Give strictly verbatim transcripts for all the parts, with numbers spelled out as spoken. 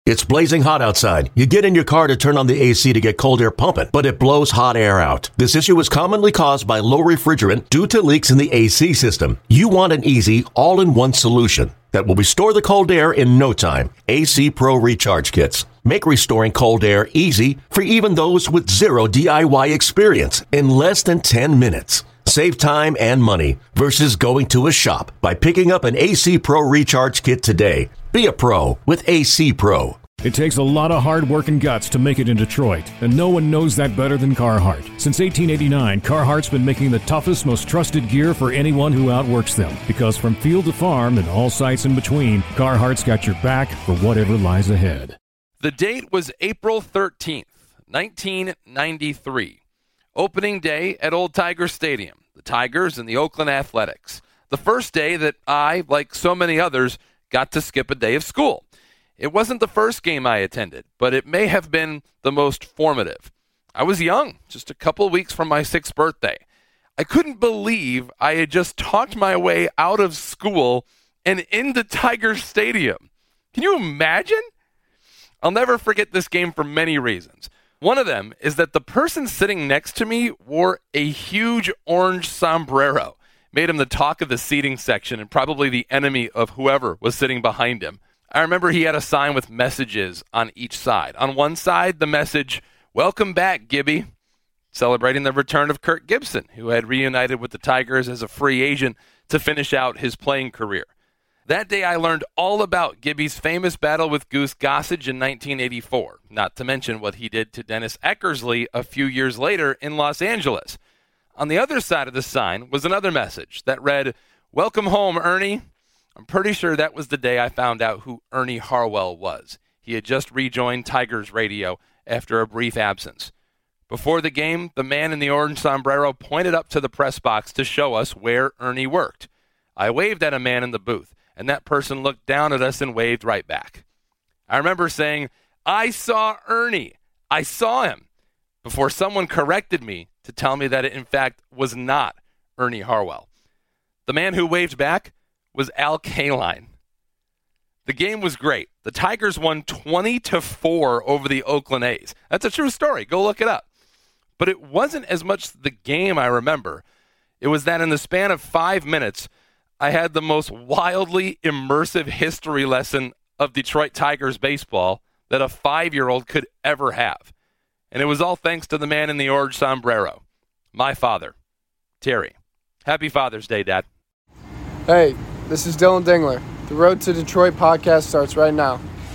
It's blazing hot outside. You get in your car to turn on the A C to get cold air pumping, but it blows hot air out. This issue is commonly caused by low refrigerant due to leaks in the A C system. You want an easy, all-in-one solution that will restore the cold air in no time. A C Pro Recharge Kits make restoring cold air easy for even those with zero D I Y experience in less than ten minutes. Save time and money versus going to a shop by picking up an A C Pro Recharge Kit today. Be a pro with A C Pro. It takes a lot of hard work and guts to make it in Detroit, and no one knows that better than Carhartt. Since eighteen eighty-nine, Carhartt's been making the toughest, most trusted gear for anyone who outworks them. Because from field to farm and all sites in between, Carhartt's got your back for whatever lies ahead. The date was April thirteenth, nineteen ninety-three. Opening day at Old Tiger Stadium, the Tigers and the Oakland Athletics. The first day that I, like so many others, got to skip a day of school. It wasn't the first game I attended, but it may have been the most formative. I was young, just a couple weeks from my sixth birthday. I couldn't believe I had just talked my way out of school and into Tiger Stadium. Can you imagine? I'll never forget this game for many reasons. One of them is that the person sitting next to me wore a huge orange sombrero. Made him the talk of the seating section and probably the enemy of whoever was sitting behind him. I remember he had a sign with messages on each side. On one side, the message, "Welcome back, Gibby," celebrating the return of Kirk Gibson, who had reunited with the Tigers as a free agent to finish out his playing career. That day, I learned all about Gibby's famous battle with Goose Gossage in nineteen eighty-four, not to mention what he did to Dennis Eckersley a few years later in Los Angeles. On the other side of the sign was another message that read, "Welcome home, Ernie." I'm pretty sure that was the day I found out who Ernie Harwell was. He had just rejoined Tigers radio after a brief absence. Before the game, the man in the orange sombrero pointed up to the press box to show us where Ernie worked. I waved at a man in the booth, and that person looked down at us and waved right back. I remember saying, "I saw Ernie. I saw him," before someone corrected me to tell me that it, in fact, was not Ernie Harwell. The man who waved back was Al Kaline. The game was great. The Tigers won twenty to four over the Oakland A's. That's a true story. Go look it up. But it wasn't as much the game I remember. It was that in the span of five minutes, I had the most wildly immersive history lesson of Detroit Tigers baseball that a five-year-old could ever have. And it was all thanks to the man in the orange sombrero, my father, Terry. Happy Father's Day, Dad. Hey, this is Dylan Dingler. The Road to Detroit podcast starts right now.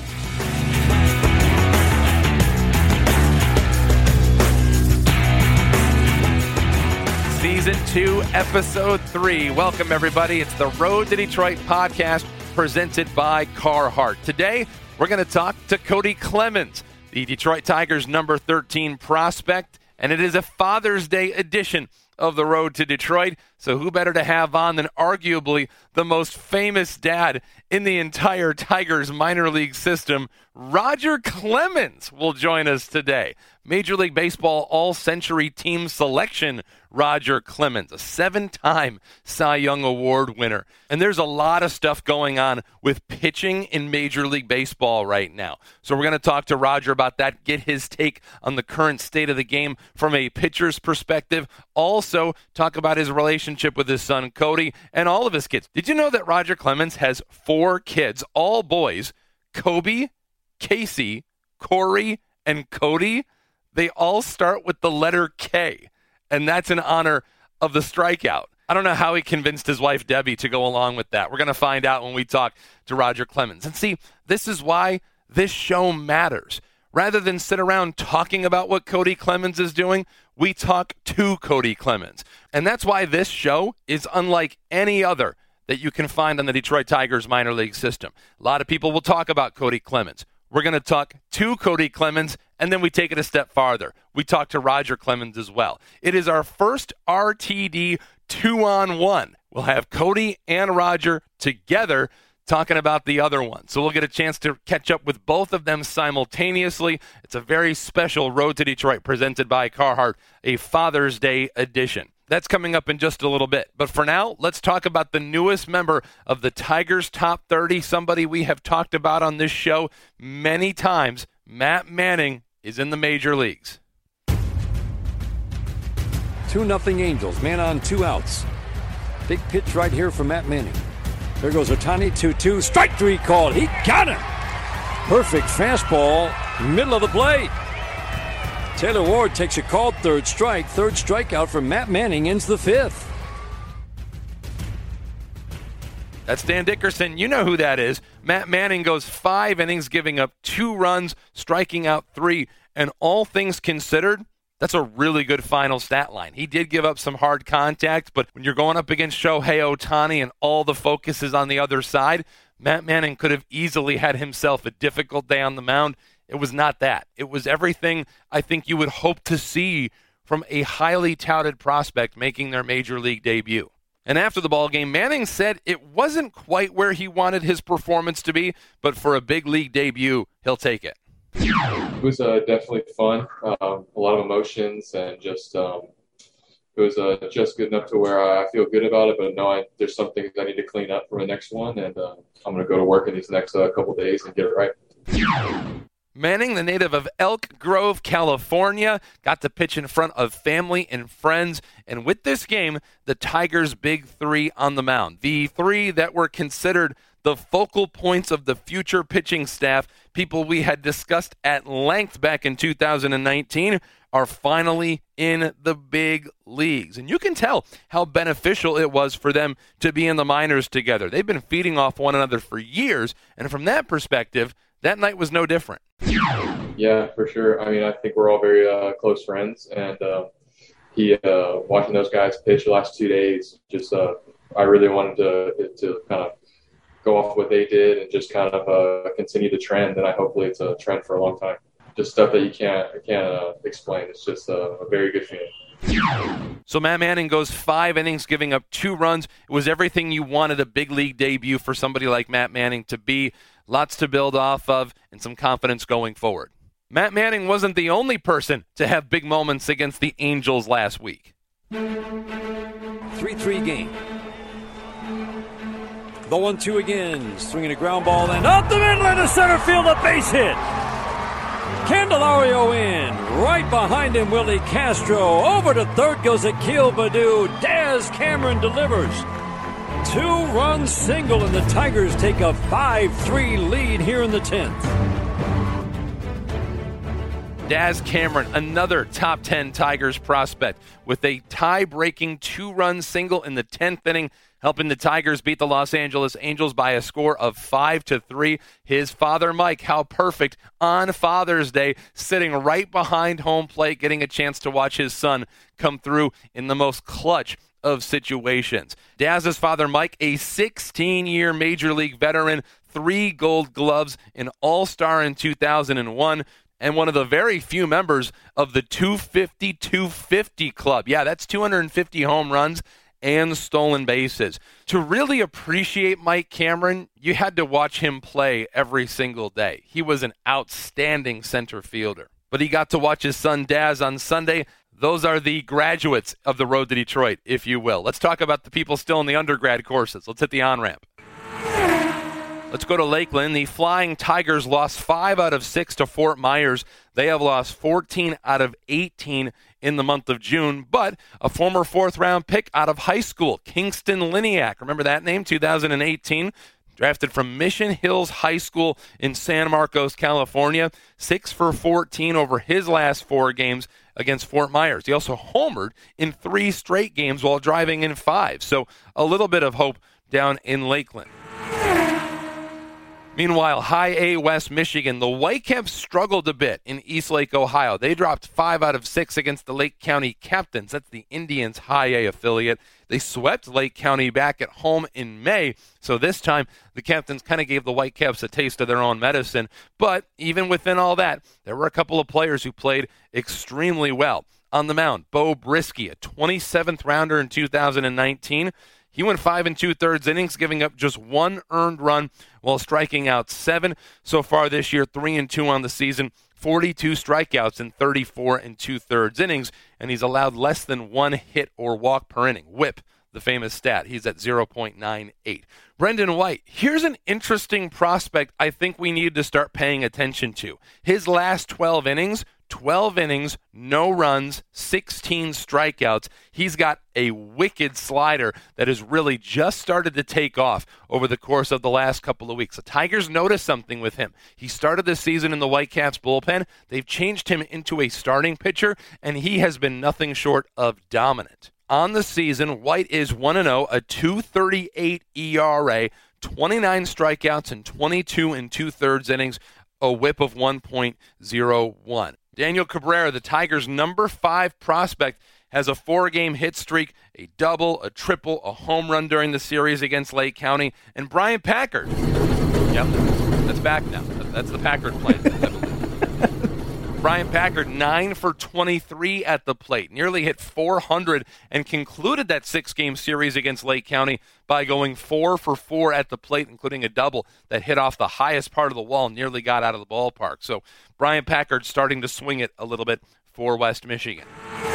Season two, Episode three. Welcome, everybody. It's the Road to Detroit podcast presented by Carhartt. Today, we're going to talk to Cody Clemens, the Detroit Tigers number thirteen prospect, and it is a Father's Day edition of the Road to Detroit. So who better to have on than arguably the most famous dad in the entire Tigers minor league system? Roger Clemens will join us today. Major League Baseball All-Century Team Selection Roger Clemens, a seven-time Cy Young Award winner. And there's a lot of stuff going on with pitching in Major League Baseball right now. So we're going to talk to Roger about that, get his take on the current state of the game from a pitcher's perspective. Also, talk about his relationship with his son, Cody, and all of his kids. Did you know that Roger Clemens has four kids, all boys, Kobe, Casey, Corey, and Cody? They all start with the letter K, and that's in honor of the strikeout. I don't know how he convinced his wife, Debbie, to go along with that. We're going to find out when we talk to Roger Clemens. And see, this is why this show matters. Rather than sit around talking about what Cody Clemens is doing, we talk to Cody Clemens. And that's why this show is unlike any other that you can find on the Detroit Tigers minor league system. A lot of people will talk about Cody Clemens. We're going to talk to Cody Clemens, and then we take it a step farther. We talk to Roger Clemens as well. It is our first R T D two-on-one. We'll have Cody and Roger together talking about the other one. So we'll get a chance to catch up with both of them simultaneously. It's a very special Road to Detroit presented by Carhartt, a Father's Day edition. That's coming up in just a little bit. But for now, let's talk about the newest member of the Tigers top thirty, somebody we have talked about on this show many times. Matt Manning is in the major leagues. two nothing Angels, man on two outs. Big pitch right here from Matt Manning. There goes Ohtani, two two, strike three called. He got him. Perfect fastball, middle of the plate. Taylor Ward takes a called third strike. Third strikeout for Matt Manning, ends the fifth. That's Dan Dickerson. You know who that is. Matt Manning goes five innings, giving up two runs, striking out three. And all things considered, that's a really good final stat line. He did give up some hard contact, but when you're going up against Shohei Ohtani and all the focus is on the other side, Matt Manning could have easily had himself a difficult day on the mound. It was not that. It was everything I think you would hope to see from a highly touted prospect making their major league debut. And after the ball game, Manning said it wasn't quite where he wanted his performance to be, but for a big league debut, he'll take it. It was uh, definitely fun, um, a lot of emotions, and just um, it was uh, just good enough to where I feel good about it, but no, I, there's some things I need to clean up for the next one, and uh, I'm going to go to work in these next uh, couple of days and get it right. Manning, the native of Elk Grove, California, got to pitch in front of family and friends. And with this game, the Tigers' big three on the mound, the three that were considered the focal points of the future pitching staff, people we had discussed at length back in two thousand nineteen, are finally in the big leagues. And you can tell how beneficial it was for them to be in the minors together. They've been feeding off one another for years, and from that perspective, that night was no different. Yeah, for sure. I mean, I think we're all very uh, close friends, and uh, he uh, watching those guys pitch the last two days, just uh, I really wanted to to kind of go off what they did and just kind of uh, continue the trend, and I hopefully it's a trend for a long time. Just stuff that you can't can't uh, explain. It's just uh, a very good feeling. So Matt Manning goes five innings, giving up two runs. It was everything you wanted a big league debut for somebody like Matt Manning to be. Lots to build off of and some confidence going forward. Matt Manning wasn't the only person to have big moments against the Angels last week. three three game. The one two again. Swinging a ground ball and up the middle into center field, a base hit. Candelario in. Right behind him, Willie Castro. Over to third goes Akil Baddoo. Daz Cameron delivers. Two-run single, and the Tigers take a five three lead here in the tenth. Daz Cameron, another top ten Tigers prospect, with a tie-breaking two-run single in the tenth inning, helping the Tigers beat the Los Angeles Angels by a score of five to three. His father, Mike, how perfect on Father's Day, sitting right behind home plate, getting a chance to watch his son come through in the most clutch of situations. Daz's father, Mike, a sixteen-year Major League veteran, three Gold Gloves, an All-Star in two thousand one, and one of the very few members of the two fifty two fifty club. Yeah, that's two hundred fifty home runs and stolen bases. To really appreciate Mike Cameron, you had to watch him play every single day. He was an outstanding center fielder. But he got to watch his son Daz on Sunday. Those are the graduates of the road to Detroit, if you will. Let's talk about the people still in the undergrad courses. Let's hit the on-ramp. Let's go to Lakeland. The Flying Tigers lost five out of six to Fort Myers. They have lost fourteen out of eighteen in the month of June. But a former fourth-round pick out of high school, Kingston Liniak, remember that name, two thousand eighteen, drafted from Mission Hills High School in San Marcos, California, six for fourteen over his last four games against Fort Myers. He also homered in three straight games while driving in five. So a little bit of hope down in Lakeland. Meanwhile, High A West Michigan, the Whitecaps struggled a bit in Eastlake, Ohio. They dropped five out of six against the Lake County Captains. That's the Indians' High A affiliate. They swept Lake County back at home in May. So this time, the Captains kind of gave the Whitecaps a taste of their own medicine. But even within all that, there were a couple of players who played extremely well. On the mound, Bo Brisky, a twenty-seventh rounder in two thousand nineteen. He went five and two-thirds innings, giving up just one earned run while striking out seven. So far this year, three and two on the season, forty-two strikeouts in thirty-four and two-thirds innings, and he's allowed less than one hit or walk per inning. Whip, the famous stat, he's at zero point nine eight. Brendan White, here's an interesting prospect I think we need to start paying attention to. His last twelve innings, twelve innings, no runs, sixteen strikeouts. He's got a wicked slider that has really just started to take off over the course of the last couple of weeks. The Tigers noticed something with him. He started this season in the Whitecaps bullpen. They've changed him into a starting pitcher, and he has been nothing short of dominant. On the season, White is one and oh, a two thirty-eight E R A, twenty-nine strikeouts and twenty-two and two-thirds innings, a whip of one point oh one. Daniel Cabrera, the Tigers' number five prospect, has a four-game hit streak, a double, a triple, a home run during the series against Lake County. And Brian Packard, yep, that's back now. That's the Packard plan, I believe. Brian Packard, nine for twenty-three at the plate, nearly hit four hundred, and concluded that six-game series against Lake County by going four for four at the plate, including a double that hit off the highest part of the wall, nearly got out of the ballpark. So Brian Packard starting to swing it a little bit for West Michigan.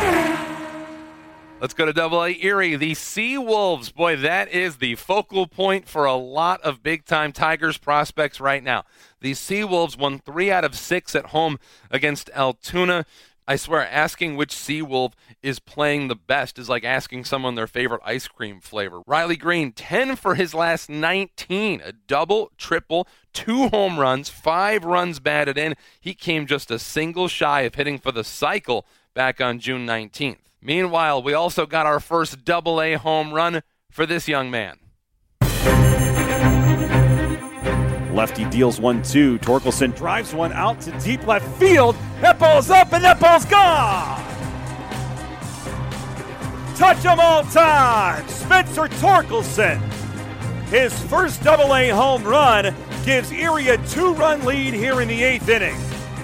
Let's go to Double A Erie. The Seawolves, boy, that is the focal point for a lot of big-time Tigers prospects right now. The Seawolves won three out of six at home against Altoona. I swear, asking which Seawolf is playing the best is like asking someone their favorite ice cream flavor. Riley Green, ten for his last nineteen. A double, triple, two home runs, five runs batted in. He came just a single shy of hitting for the cycle back on June nineteenth. Meanwhile, we also got our first Double A home run for this young man. Lefty deals one two. Torkelson drives one out to deep left field. That ball's up and that ball's gone. Touch 'em all time. Spencer Torkelson. His first Double A home run gives Erie a two-run lead here in the eighth inning.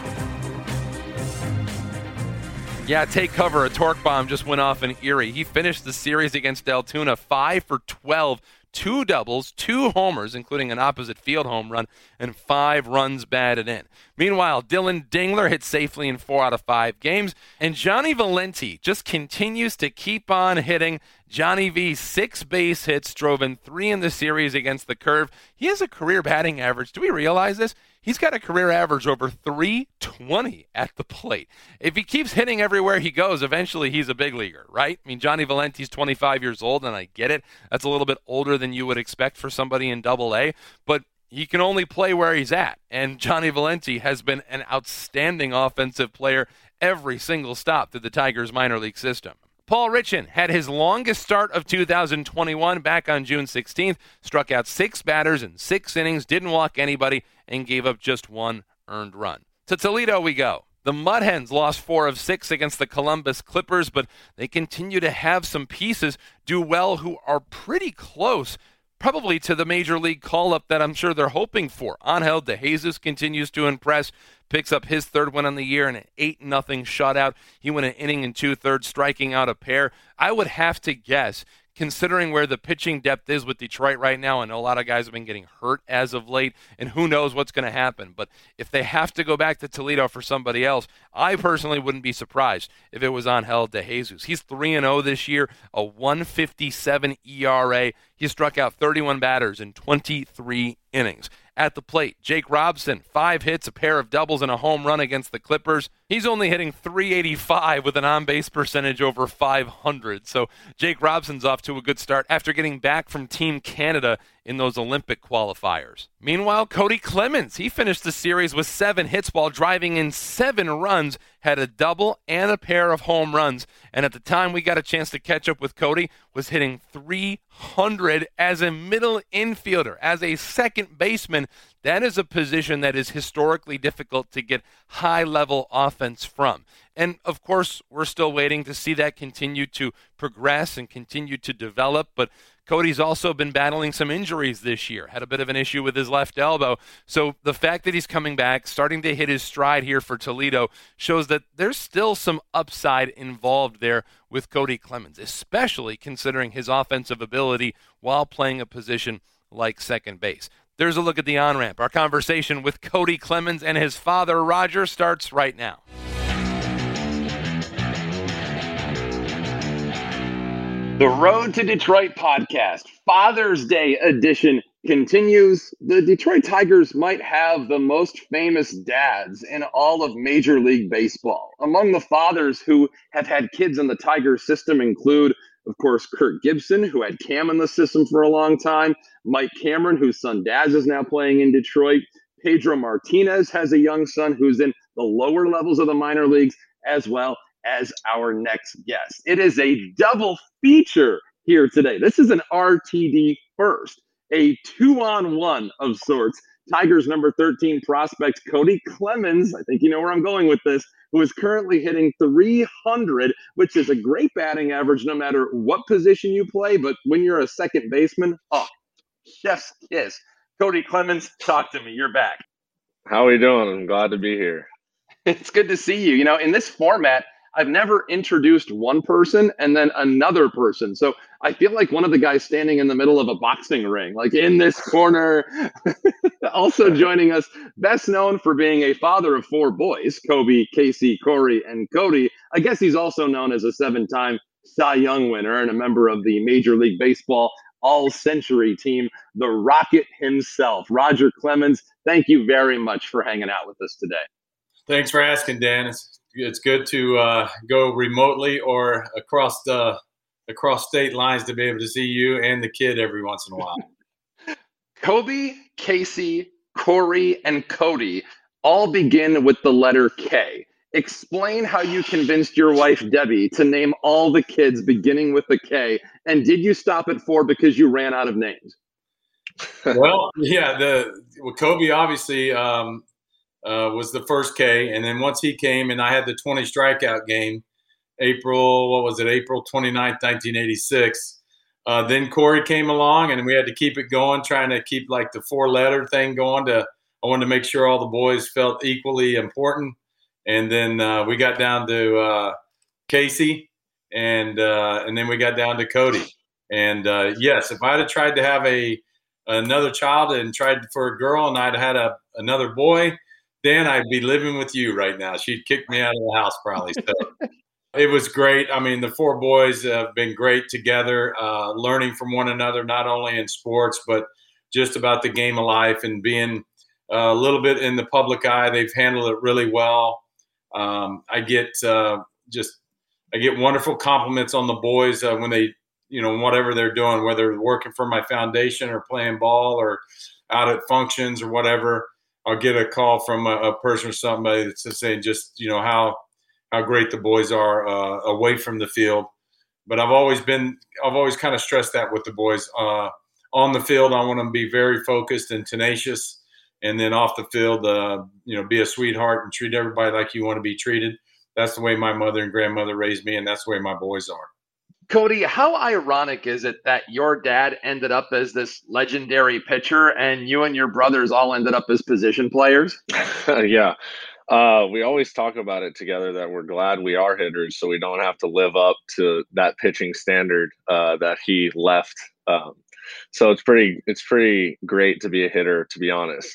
Yeah, take cover. A torque bomb just went off in Erie. He finished the series against Altoona five for twelve, two doubles, two homers, including an opposite field home run, and five runs batted in. Meanwhile, Dylan Dingler hit safely in four out of five games, and Johnny Valenti just continues to keep on hitting. Johnny V, six base hits, drove in three in the series against the Curve. He has a career batting average. Do we realize this? He's got a career average over three twenty at the plate. If he keeps hitting everywhere he goes, eventually he's a big leaguer, right? I mean, Johnny Valenti's twenty-five years old, and I get it. That's a little bit older than you would expect for somebody in Double A, but he can only play where he's at. And Johnny Valenti has been an outstanding offensive player every single stop through the Tigers minor league system. Paul Richan had his longest start of two thousand twenty-one back on June sixteenth, struck out six batters in six innings, didn't walk anybody, and gave up just one earned run. To Toledo we go. The Mud Hens lost four of six against the Columbus Clippers, but they continue to have some pieces do well who are pretty close, probably to the major league call-up that I'm sure they're hoping for. Angel De Jesus continues to impress, picks up his third win on the year in an eight nothing shutout. He went an inning and two-thirds, striking out a pair. I would have to guess, considering where the pitching depth is with Detroit right now, I know a lot of guys have been getting hurt as of late, and who knows what's going to happen. But if they have to go back to Toledo for somebody else, I personally wouldn't be surprised if it was Angel De Jesus. He's three and oh this year, a one fifty-seven E R A. He struck out thirty-one batters in twenty-three innings. At the plate, Jake Robson, five hits, a pair of doubles, and a home run against the Clippers. He's only hitting three eighty-five with an on-base percentage over five hundred. So Jake Robson's off to a good start after getting back from Team Canada in those Olympic qualifiers. Meanwhile, Cody Clemens, he finished the series with seven hits while driving in seven runs, had a double and a pair of home runs, and at the time we got a chance to catch up with Cody, was hitting three hundred as a middle infielder, as a second baseman. That is a position that is historically difficult to get high-level offense from. And, of course, we're still waiting to see that continue to progress and continue to develop, but Cody's also been battling some injuries this year, had a bit of an issue with his left elbow. So the fact that he's coming back, starting to hit his stride here for Toledo, shows that there's still some upside involved there with Cody Clemens, especially considering his offensive ability while playing a position like second base. There's a look at the on-ramp. Our conversation with Cody Clemens and his father, Roger, starts right now. The Road to Detroit podcast, Father's Day edition, continues. The Detroit Tigers might have the most famous dads in all of Major League Baseball. Among the fathers who have had kids in the Tiger system include, of course, Kirk Gibson, who had Cam in the system for a long time, Mike Cameron, whose son Daz is now playing in Detroit, Pedro Martinez has a young son who's in the lower levels of the minor leagues, as well as our next guest. It is a double feature here today. This is an R T D first, a two-on-one of sorts. Tigers number thirteen prospect Cody Clemens, I think you know where I'm going with this, who is currently hitting three hundred, which is a great batting average no matter what position you play. But when you're a second baseman, oh, chef's kiss. Cody Clemens, talk to me. You're back. How are you doing? I'm glad to be here. It's good to see you. You know, in this format, I've never introduced one person and then another person. So I feel like one of the guys standing in the middle of a boxing ring, like in this corner. Also joining us, best known for being a father of four boys, Kobe, Casey, Corey, and Cody. I guess he's also known as a seven-time Cy Young winner and a member of the Major League Baseball All-Century team, the Rocket himself. Roger Clemens, thank you very much for hanging out with us today. Thanks for asking, Dan. It's It's good to uh, go remotely or across the across state lines to be able to see you and the kid every once in a while. Kobe, Casey, Corey, and Cody all begin with the letter K. Explain how you convinced your wife, Debbie, to name all the kids beginning with the K. And did you stop at four because you ran out of names? Well, yeah, the well, Kobe obviously um, – Uh, was the first K, and then once he came and I had the twenty strikeout game, April, what was it, April twenty-ninth, nineteen eighty-six. Uh, then Corey came along, and we had to keep it going, trying to keep like the four-letter thing going. To I wanted to make sure all the boys felt equally important. And then uh, we got down to uh, Casey, and uh, and then we got down to Cody. And uh, yes, if I'd have tried to have a another child and tried for a girl, and I'd had a another boy, Dan, I'd be living with you right now. She'd kick me out of the house probably. So it was great. I mean, the four boys have been great together, uh, learning from one another, not only in sports, but just about the game of life and being uh, a little bit in the public eye. They've handled it really well. Um, I get uh, just I get wonderful compliments on the boys uh, when they, you know, whatever they're doing, whether they're working for my foundation or playing ball or out at functions or whatever. I'll get a call from a, a person or somebody that's saying just, you know, how how great the boys are uh, away from the field. But I've always been, I've always kind of stressed that with the boys. Uh, on the field, I want them to be very focused and tenacious. And then off the field, uh, you know, be a sweetheart and treat everybody like you want to be treated. That's the way my mother and grandmother raised me, and that's the way my boys are. Cody, how ironic is it that your dad ended up as this legendary pitcher and you and your brothers all ended up as position players? Yeah. Uh, we always talk about it together that we're glad we are hitters so we don't have to live up to that pitching standard uh, that he left. Um, so it's pretty, it's pretty great to be a hitter, to be honest.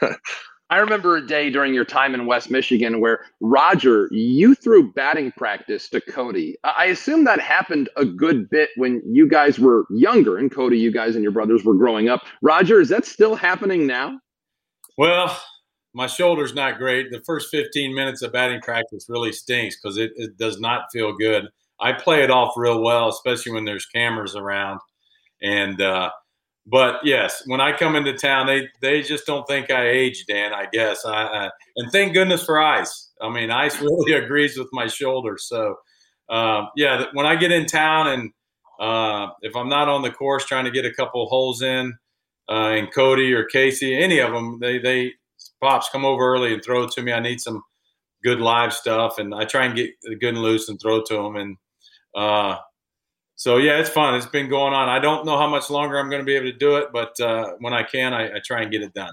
I remember a day during your time in West Michigan where, Roger, you threw batting practice to Cody. I assume that happened a good bit when you guys were younger, and Cody, you guys and your brothers were growing up. Roger, is that still happening now? Well, my shoulder's not great. The first fifteen minutes of batting practice really stinks because it, it does not feel good. I play it off real well, especially when there's cameras around. And uh, But, yes, when I come into town, they, they just don't think I age, Dan, I guess. I, I, and thank goodness for ice. I mean, ice really agrees with my shoulder. So, uh, yeah, when I get in town and uh, if I'm not on the course trying to get a couple of holes in, uh, and Cody or Casey, any of them, they, they Pops, come over early and throw it to me. I need some good live stuff. And I try and get good and loose and throw it to them. And, uh, so yeah, it's fun. It's been going on. I don't know how much longer I'm going to be able to do it, but uh, when I can, I, I try and get it done.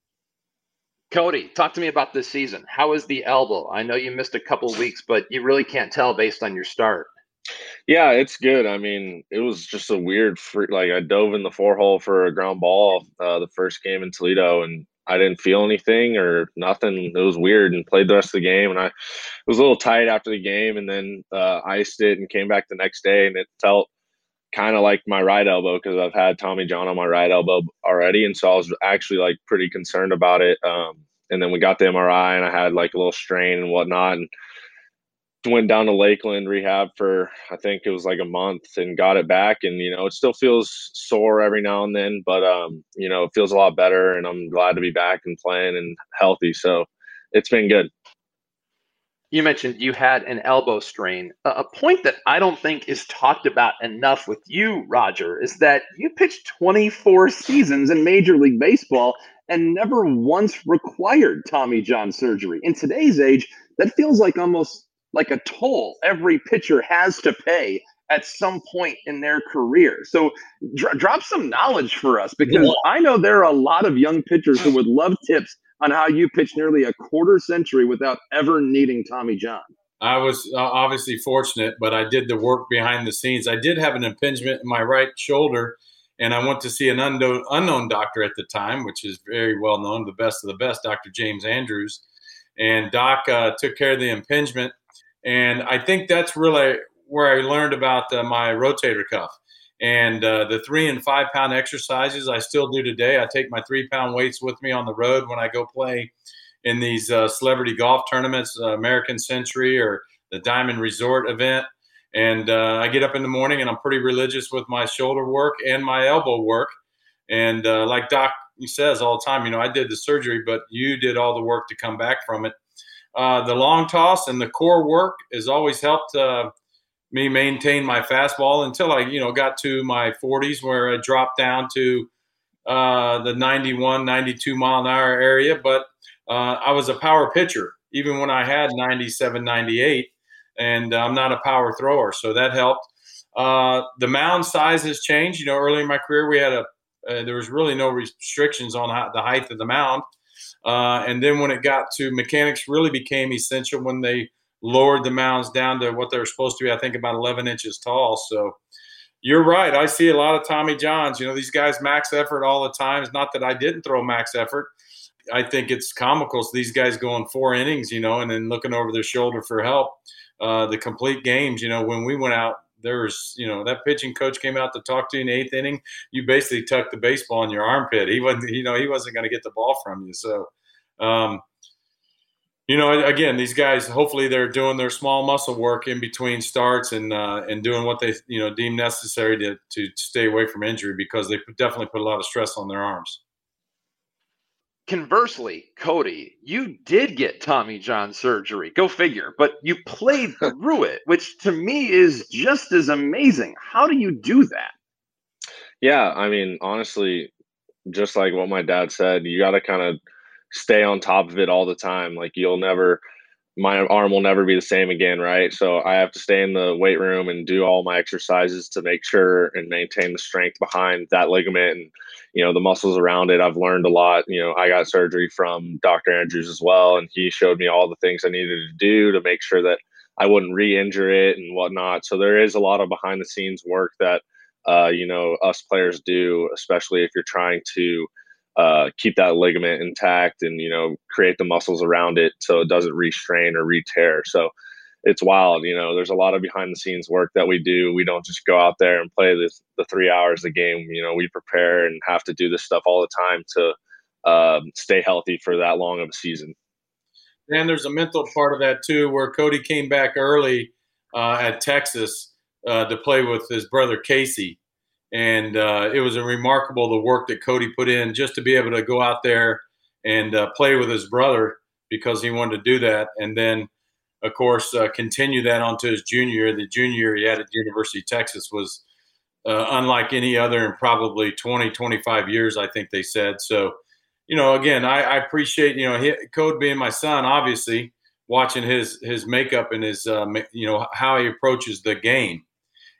Cody, talk to me about this season. How is the elbow? I know you missed a couple weeks, but you really can't tell based on your start. Yeah, it's good. I mean, it was just a weird freak. Like I dove in the four hole for a ground ball uh, the first game in Toledo, and I didn't feel anything or nothing. It was weird, and played the rest of the game. And I was a little tight after the game, and then uh, iced it and came back the next day, and it felt kind of like my right elbow because I've had Tommy John on my right elbow already, and so I was actually like pretty concerned about it. Um, and then we got the M R I, and I had like a little strain and whatnot, and went down to Lakeland rehab for I think it was like a month and got it back. And you know, it still feels sore every now and then, but um, you know, it feels a lot better, and I'm glad to be back and playing and healthy. So it's been good. You mentioned you had an elbow strain. A point that I don't think is talked about enough with you, Roger, is that you pitched twenty-four seasons in Major League Baseball and never once required Tommy John surgery. In today's age, that feels like almost like a toll every pitcher has to pay at some point in their career. So dr- drop some knowledge for us, because yeah. I know there are a lot of young pitchers who would love tips on how you pitched nearly a quarter century without ever needing Tommy John. I was uh, obviously fortunate, but I did the work behind the scenes. I did have an impingement in my right shoulder, and I went to see an unknown, unknown doctor at the time, which is very well known, the best of the best, Doctor James Andrews. And Doc uh, took care of the impingement. And I think that's really where I learned about uh, my rotator cuff. And uh, the three and five pound exercises I still do today. I take my three pound weights with me on the road when I go play in these uh, celebrity golf tournaments, uh, American Century or the Diamond Resort event. And uh, I get up in the morning and I'm pretty religious with my shoulder work and my elbow work. And uh, like Doc says all the time, you know, I did the surgery, but you did all the work to come back from it. Uh, the long toss and the core work has always helped uh, me maintain my fastball until I, you know, got to my forties where I dropped down to uh, the ninety-one, ninety-two mile an hour area. But uh, I was a power pitcher, even when I had ninety-seven, ninety-eight, and I'm not a power thrower. So that helped. Uh, the mound size has changed. You know, early in my career, we had a, uh, there was really no restrictions on how, the height of the mound. Uh, and then when it got to mechanics really became essential when they lowered the mounds down to what they were supposed to be, I think about eleven inches tall. So you're right. I see a lot of Tommy Johns. You know, these guys max effort all the time. It's not that I didn't throw max effort. I think it's comical. So these guys going four innings, you know, and then looking over their shoulder for help. Uh, the complete games, you know, when we went out, there was, you know, that pitching coach came out to talk to you in the eighth inning. You basically tucked the baseball in your armpit. He wasn't, you know, he wasn't going to get the ball from you. So, um, you know, again, these guys, hopefully they're doing their small muscle work in between starts and uh, and doing what they, you know, deem necessary to to stay away from injury, because they definitely put a lot of stress on their arms. Conversely, Cody, you did get Tommy John surgery. Go figure. But you played through it, which to me is just as amazing. How do you do that? Yeah, I mean, honestly, just like what my dad said, you got to kind of stay on top of it all the time. Like you'll never – my arm will never be the same again, right? So I have to stay in the weight room and do all my exercises to make sure and maintain the strength behind that ligament and, you know, the muscles around it. I've learned a lot. You know, I got surgery from Doctor Andrews as well, and he showed me all the things I needed to do to make sure that I wouldn't re-injure it and whatnot. So there is a lot of behind-the-scenes work that, uh, you know, us players do, especially if you're trying to Uh, keep that ligament intact and, you know, create the muscles around it so it doesn't restrain or re-tear. So it's wild. You know, there's a lot of behind the scenes work that we do. We don't just go out there and play this, the three hours a game. You know, we prepare and have to do this stuff all the time to um, stay healthy for that long of a season. And there's a mental part of that too, where Cody came back early uh, at Texas uh, to play with his brother Casey. And uh, it was a remarkable the work that Cody put in just to be able to go out there and uh, play with his brother, because he wanted to do that. And then, of course, uh, continue that onto his junior year. The junior year he had at the University of Texas was uh, unlike any other in probably twenty, twenty-five years, I think they said. So, you know, again, I, I appreciate, you know, he, Cody being my son, obviously, watching his his makeup and his, uh, you know, how he approaches the game.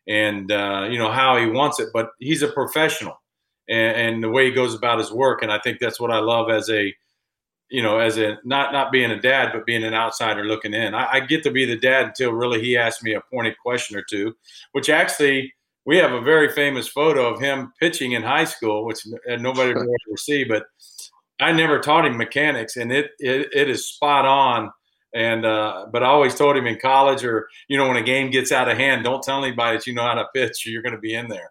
and uh, you know how he wants it. But he's a professional, and, and the way he goes about his work, and I think that's what I love as a, you know, as a not not being a dad, but being an outsider looking in. I, I get to be the dad until really he asked me a pointed question or two, which actually we have a very famous photo of him pitching in high school, which nobody will ever see, but I never taught him mechanics, and it it, it is spot on. And uh, but I always told him in college, or you know, when a game gets out of hand, don't tell anybody that you know how to pitch. You're going to be in there.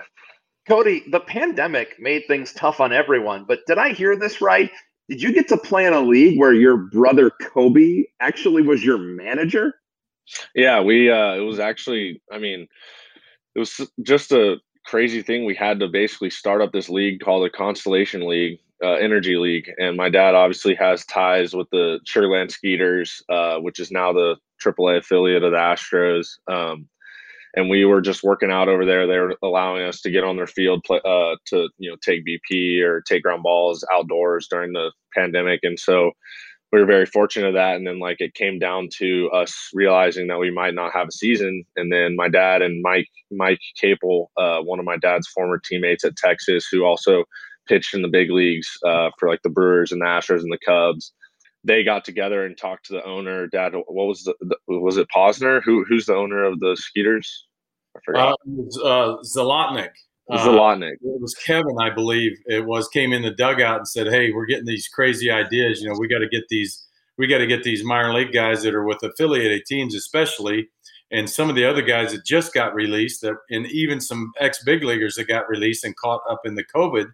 Cody, the pandemic made things tough on everyone, but did I hear this right? Did you get to play in a league where your brother Kobe actually was your manager? Yeah, we. Uh, it was actually. I mean, it was just a crazy thing. We had to basically start up this league called the Constellation League. Uh, Energy League, and my dad obviously has ties with the Sugarland Skeeters, uh, which is now the triple A affiliate of the Astros. Um, and we were just working out over there. They were allowing us to get on their field play, uh, to you know take B P or take ground balls outdoors during the pandemic, and so we were very fortunate of that. And then like it came down to us realizing that we might not have a season, and then my dad and Mike Mike Capel, uh, one of my dad's former teammates at Texas, who also pitched in the big leagues uh, for like the Brewers and the Astros and the Cubs. They got together and talked to the owner. Dad, what was the, the was it Posner? Who who's the owner of the Skeeters? I forgot. Uh, it was, uh, Zlotnick. Zlotnick. Uh, it was Kevin, I believe. It was came in the dugout and said, "Hey, we're getting these crazy ideas. You know, we got to get these. We got to get these minor league guys that are with affiliated teams, especially, and some of the other guys that just got released, that, and even some ex big leaguers that got released and caught up in the COVID."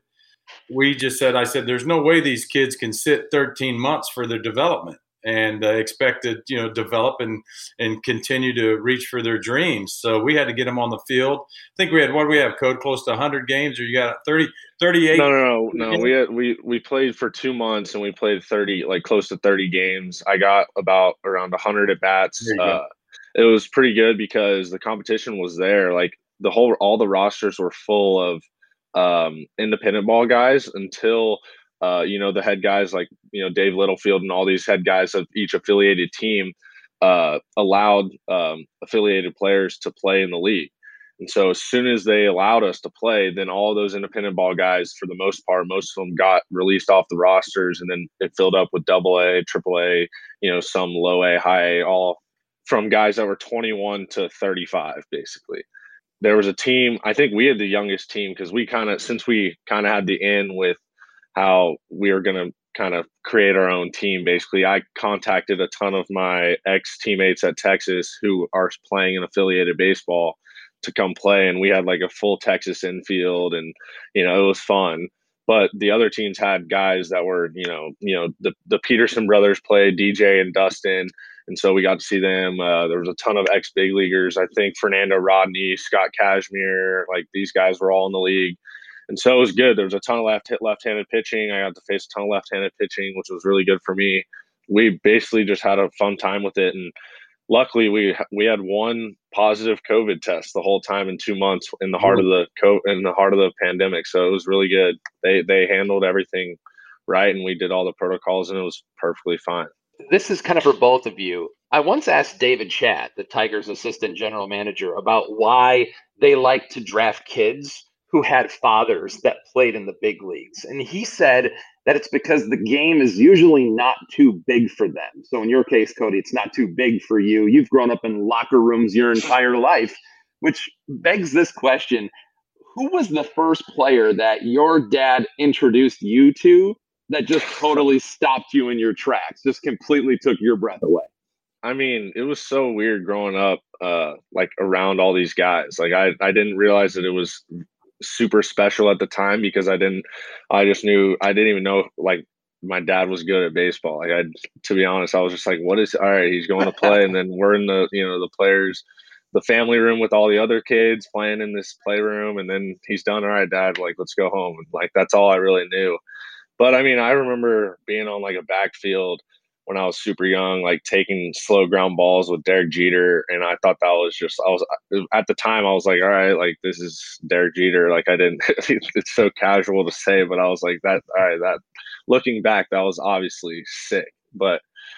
We just said, I said, there's no way these kids can sit thirteen months for their development and uh, expect to, you know, develop and, and continue to reach for their dreams. So we had to get them on the field. I think we had, what do we have, Code, close to one hundred games, or you got thirty, thirty-eight? No, no, no, no. We had, we, we played for two months and we played thirty, like close to thirty games. I got about around one hundred at bats. Uh, it was pretty good because the competition was there. Like the whole, all the rosters were full of um independent ball guys until uh you know the head guys like you know Dave Littlefield and all these head guys of each affiliated team uh allowed um affiliated players to play in the league. And so as soon as they allowed us to play, then all those independent ball guys, for the most part, most of them got released off the rosters, and then it filled up with double A, triple A, you know, some low A, high A, all from guys that were twenty-one to thirty-five basically. There was a team, I think we had the youngest team because we kind of, since we kind of had the in with how we were going to kind of create our own team, basically, I contacted a ton of my ex-teammates at Texas who are playing in affiliated baseball to come play. And we had like a full Texas infield, and, you know, it was fun. But the other teams had guys that were, you know, you know, the, the Peterson brothers played, D J and Dustin. And so we got to see them. Uh, there was a ton of ex-big leaguers. I think Fernando Rodney, Scott Kashmir, like these guys were all in the league. And so it was good. There was a ton of left left-handed pitching. I got to face a ton of left-handed pitching, which was really good for me. We basically just had a fun time with it. And luckily, we we had one positive COVID test the whole time in two months in the heart of the co- in the heart of the pandemic. So it was really good. They they handled everything right, and we did all the protocols, and it was perfectly fine. This is kind of for both of you. I once asked David Chatt, the Tigers assistant general manager, about why they like to draft kids who had fathers that played in the big leagues. And he said that it's because the game is usually not too big for them. So in your case, Cody, it's not too big for you. You've grown up in locker rooms your entire life, which begs this question. Who was the first player that your dad introduced you to that just totally stopped you in your tracks, just completely took your breath away? I mean, it was so weird growing up, uh, like around all these guys. Like I, I didn't realize that it was super special at the time because I didn't, I just knew, I didn't even know like my dad was good at baseball. Like I, to be honest, I was just like, what is, all right, he's going to play. And then we're in the, you know, the players, the family room with all the other kids playing in this playroom. And then he's done. All right, Dad, like, let's go home. And like, that's all I really knew. But I mean, I remember being on like a backfield when I was super young, like taking slow ground balls with Derek Jeter. And I thought that was just, I was, at the time I was like, all right, like this is Derek Jeter. Like I didn't, it's so casual to say, but I was like that, all right, that looking back, that was obviously sick. But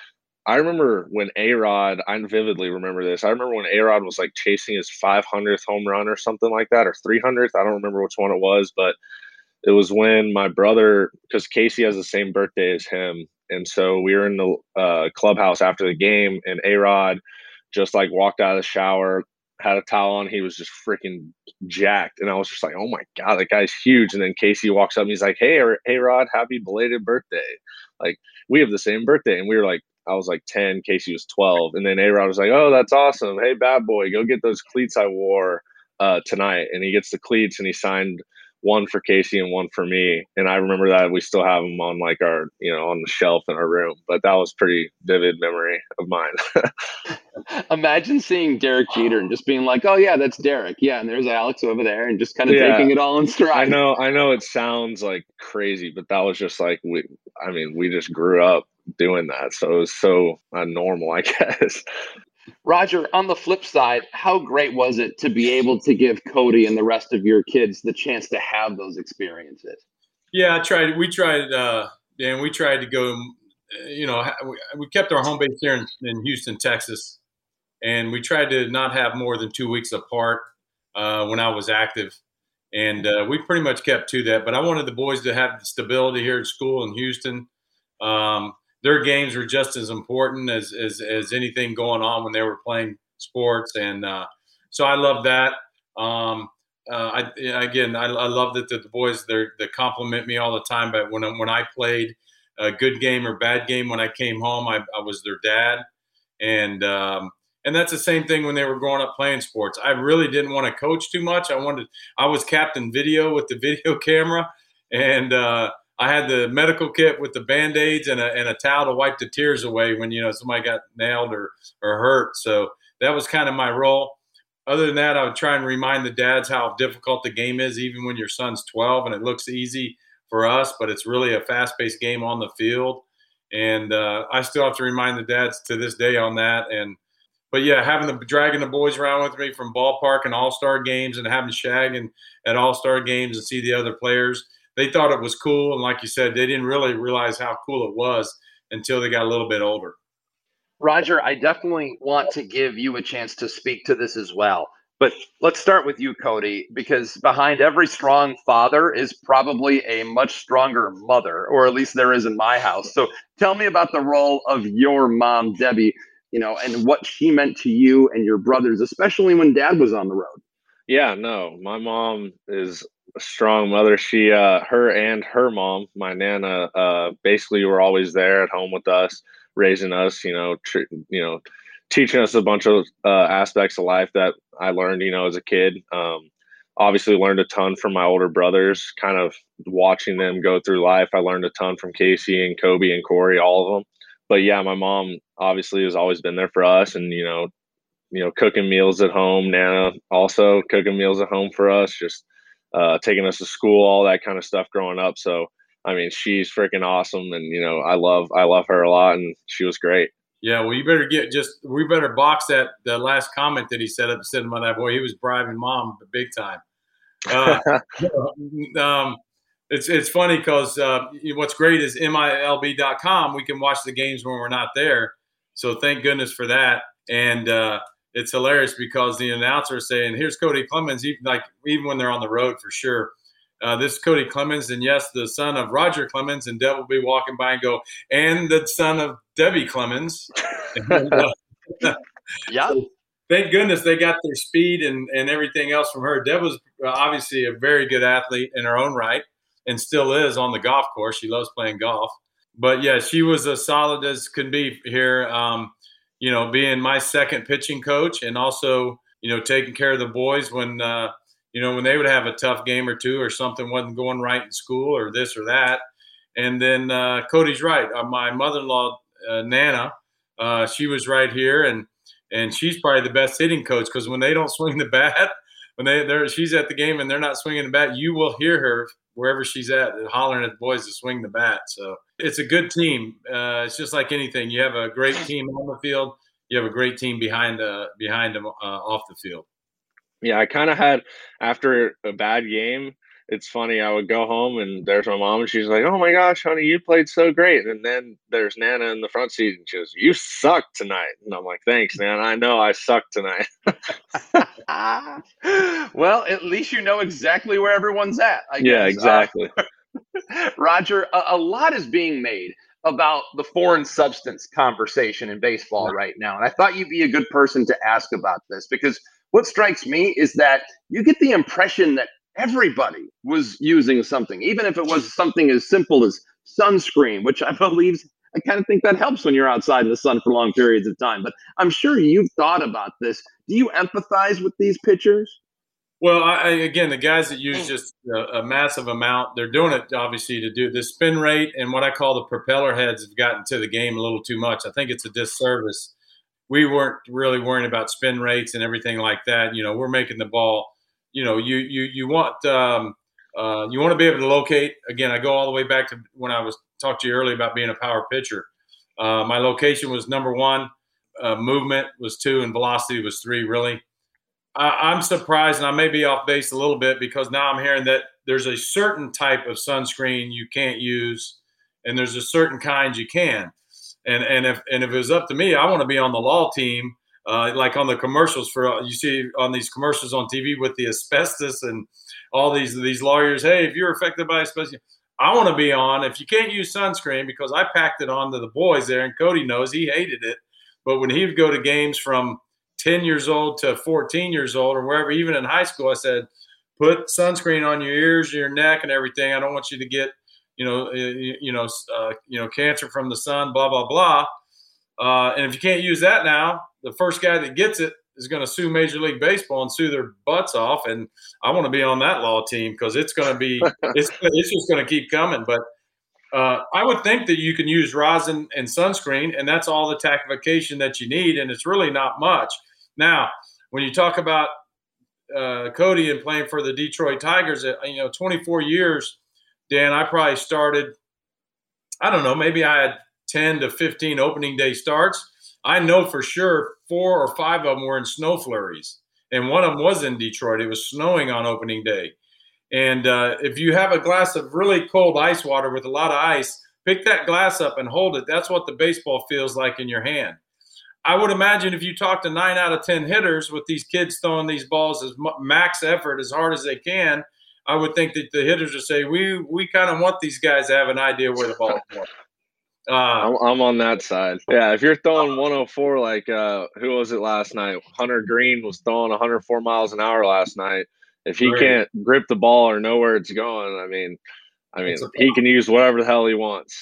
I remember when A-Rod, I vividly remember this. I remember when A-Rod was like chasing his five hundredth home run or something like that, or three hundredth. I don't remember which one it was, but it was when my brother, because Casey has the same birthday as him. And so we were in the uh, clubhouse after the game, and A-Rod just like walked out of the shower, had a towel on. He was just freaking jacked. And I was just like, oh my God, that guy's huge. And then Casey walks up and he's like, hey, A-Rod, happy belated birthday. Like, we have the same birthday. And we were like, I was like ten, Casey was twelve. And then A-Rod was like, oh, that's awesome. Hey, bad boy, go get those cleats I wore uh, tonight. And he gets the cleats and he signed one for Casey and one for me. And I remember that we still have them on like our, you know, on the shelf in our room. But that was pretty vivid memory of mine. Imagine seeing Derek Jeter and just being like, oh yeah, that's Derek. Yeah. And there's Alex over there, and just kind of yeah, taking it all in stride. I know, I know it sounds like crazy, but that was just like, we, I mean, we just grew up doing that. So it was so uh, normal, I guess. Roger, on the flip side, how great was it to be able to give Cody and the rest of your kids the chance to have those experiences? Yeah, I tried. We tried, uh, and we tried to go. You know, we kept our home base here in, in Houston, Texas, and we tried to not have more than two weeks apart uh, when I was active, and uh, we pretty much kept to that. But I wanted the boys to have the stability here at school in Houston. Um, Their games were just as important as, as as anything going on when they were playing sports, and uh, so I love that. Um, uh, I, again, I, I love that the, the boys they they compliment me all the time. But when when I played a good game or bad game, when I came home, I, I was their dad, and um, and that's the same thing when they were growing up playing sports. I really didn't want to coach too much. I wanted I was captain video with the video camera, and uh, I had the medical kit with the Band-Aids and a, and a towel to wipe the tears away when, you know, somebody got nailed or, or hurt. So that was kind of my role. Other than that, I would try and remind the dads how difficult the game is, even when your son's twelve and it looks easy for us, but it's really a fast-paced game on the field. And uh, I still have to remind the dads to this day on that. And But, yeah, having the dragging the boys around with me from ballpark and all-star games and having Shag and at all-star games and see the other players, they thought it was cool, and like you said, they didn't really realize how cool it was until they got a little bit older. Roger, I definitely want to give you a chance to speak to this as well. But let's start with you, Cody, because behind every strong father is probably a much stronger mother, or at least there is in my house. So tell me about the role of your mom, Debbie, you know, and what she meant to you and your brothers, especially when Dad was on the road. Yeah, no, my mom is a strong mother. She, uh, her and her mom, my Nana, uh, basically were always there at home with us, raising us, you know, tr- you know, teaching us a bunch of uh, aspects of life that I learned, you know, as a kid. Um, obviously learned a ton from my older brothers, kind of watching them go through life. I learned a ton from Casey and Kobe and Corey, all of them. But yeah, my mom obviously has always been there for us, and, you know, you know, cooking meals at home. Nana also cooking meals at home for us, just uh, taking us to school, all that kind of stuff growing up. So, I mean, she's freaking awesome. And, you know, I love, I love her a lot, and she was great. Yeah. Well, you better get just, we better box that, the last comment that he said up, said about that boy. He was bribing mom big time. Uh, um, it's, it's funny because uh, what's great is M I L B dot com. We can watch the games when we're not there. So thank goodness for that. And, uh, it's hilarious because the announcer is saying, here's Cody Clemens, even like even when they're on the road for sure. Uh, this is Cody Clemens, and yes, the son of Roger Clemens, and Deb will be walking by and go, and the son of Debbie Clemens. and, uh, yeah. So thank goodness they got their speed and, and everything else from her. Deb was obviously a very good athlete in her own right and still is on the golf course. She loves playing golf. But, yeah, she was as solid as can be here. Um, you know, being my second pitching coach and also, you know, taking care of the boys when, uh, you know, when they would have a tough game or two or something wasn't going right in school or this or that. And then uh, Cody's right. Uh, my mother-in-law, uh, Nana, uh, she was right here, and and she's probably the best hitting coach because when they don't swing the bat, when they they're she's at the game and they're not swinging the bat, you will hear her wherever she's at hollering at the boys to swing the bat. So it's a good team. Uh, it's just like anything. You have a great team on the field. You have a great team behind uh, behind them uh, off the field. Yeah, I kind of had, after a bad game, it's funny. I would go home and there's my mom and she's like, "Oh my gosh, honey, you played so great." And then there's Nana in the front seat and she goes, "You suck tonight." And I'm like, "Thanks, Nana. I know I suck tonight." Well, at least you know exactly where everyone's at, I guess. Yeah, exactly. Uh, Roger, a, a lot is being made about the foreign substance conversation in baseball right now. And I thought you'd be a good person to ask about this, because what strikes me is that you get the impression that everybody was using something, even if it was something as simple as sunscreen, which I believe, I kind of think that helps when you're outside in the sun for long periods of time. But I'm sure you've thought about this. Do you empathize with these pitchers? Well, I, I, again, the guys that use just a, a massive amount, they're doing it obviously to do the spin rate, and what I call the propeller heads have gotten to the game a little too much. I think it's a disservice. We weren't really worrying about spin rates and everything like that. You know, we're making the ball. You know, you you you want um, uh, you want to be able to locate. Again, I go all the way back to when I was talked to you earlier about being a power pitcher. Uh, my location was number one, uh, movement was two, and velocity was three. Really. I'm surprised, and I may be off base a little bit, because now I'm hearing that there's a certain type of sunscreen you can't use, and there's a certain kind you can. And and if and if it was up to me, I want to be on the law team, uh, like on the commercials for you see on these commercials on T V with the asbestos and all these these lawyers. Hey, if you're affected by asbestos, I want to be on. If you can't use sunscreen, because I packed it on to the boys there, and Cody knows he hated it, but when he would go to games from ten years old to fourteen years old or wherever, even in high school, I said, put sunscreen on your ears, your neck, and everything. I don't want you to get, you know, you, you know, uh, you know, cancer from the sun, blah, blah, blah. Uh, and if you can't use that now, the first guy that gets it is going to sue Major League Baseball and sue their butts off. And I want to be on that law team, because it's going to be, it's, it's just going to keep coming. But uh, I would think that you can use rosin and sunscreen, and that's all the tackification that you need. And it's really not much. Now, when you talk about uh, Cody and playing for the Detroit Tigers, you know, twenty-four years, Dan, I probably started, I don't know, maybe I had ten to fifteen opening day starts. I know for sure four or five of them were in snow flurries, and one of them was in Detroit. It was snowing on opening day. And uh, if you have a glass of really cold ice water with a lot of ice, pick that glass up and hold it. That's what the baseball feels like in your hand. I would imagine if you talk to nine out of ten hitters with these kids throwing these balls as max effort, as hard as they can, I would think that the hitters would say, we we kind of want these guys to have an idea where the ball is going. Uh, I'm, I'm on that side. Yeah, if you're throwing one oh four, like uh, who was it last night? Hunter Green was throwing one oh four miles an hour last night. If he can't grip the ball or know where it's going, I mean, I mean, he can use whatever the hell he wants.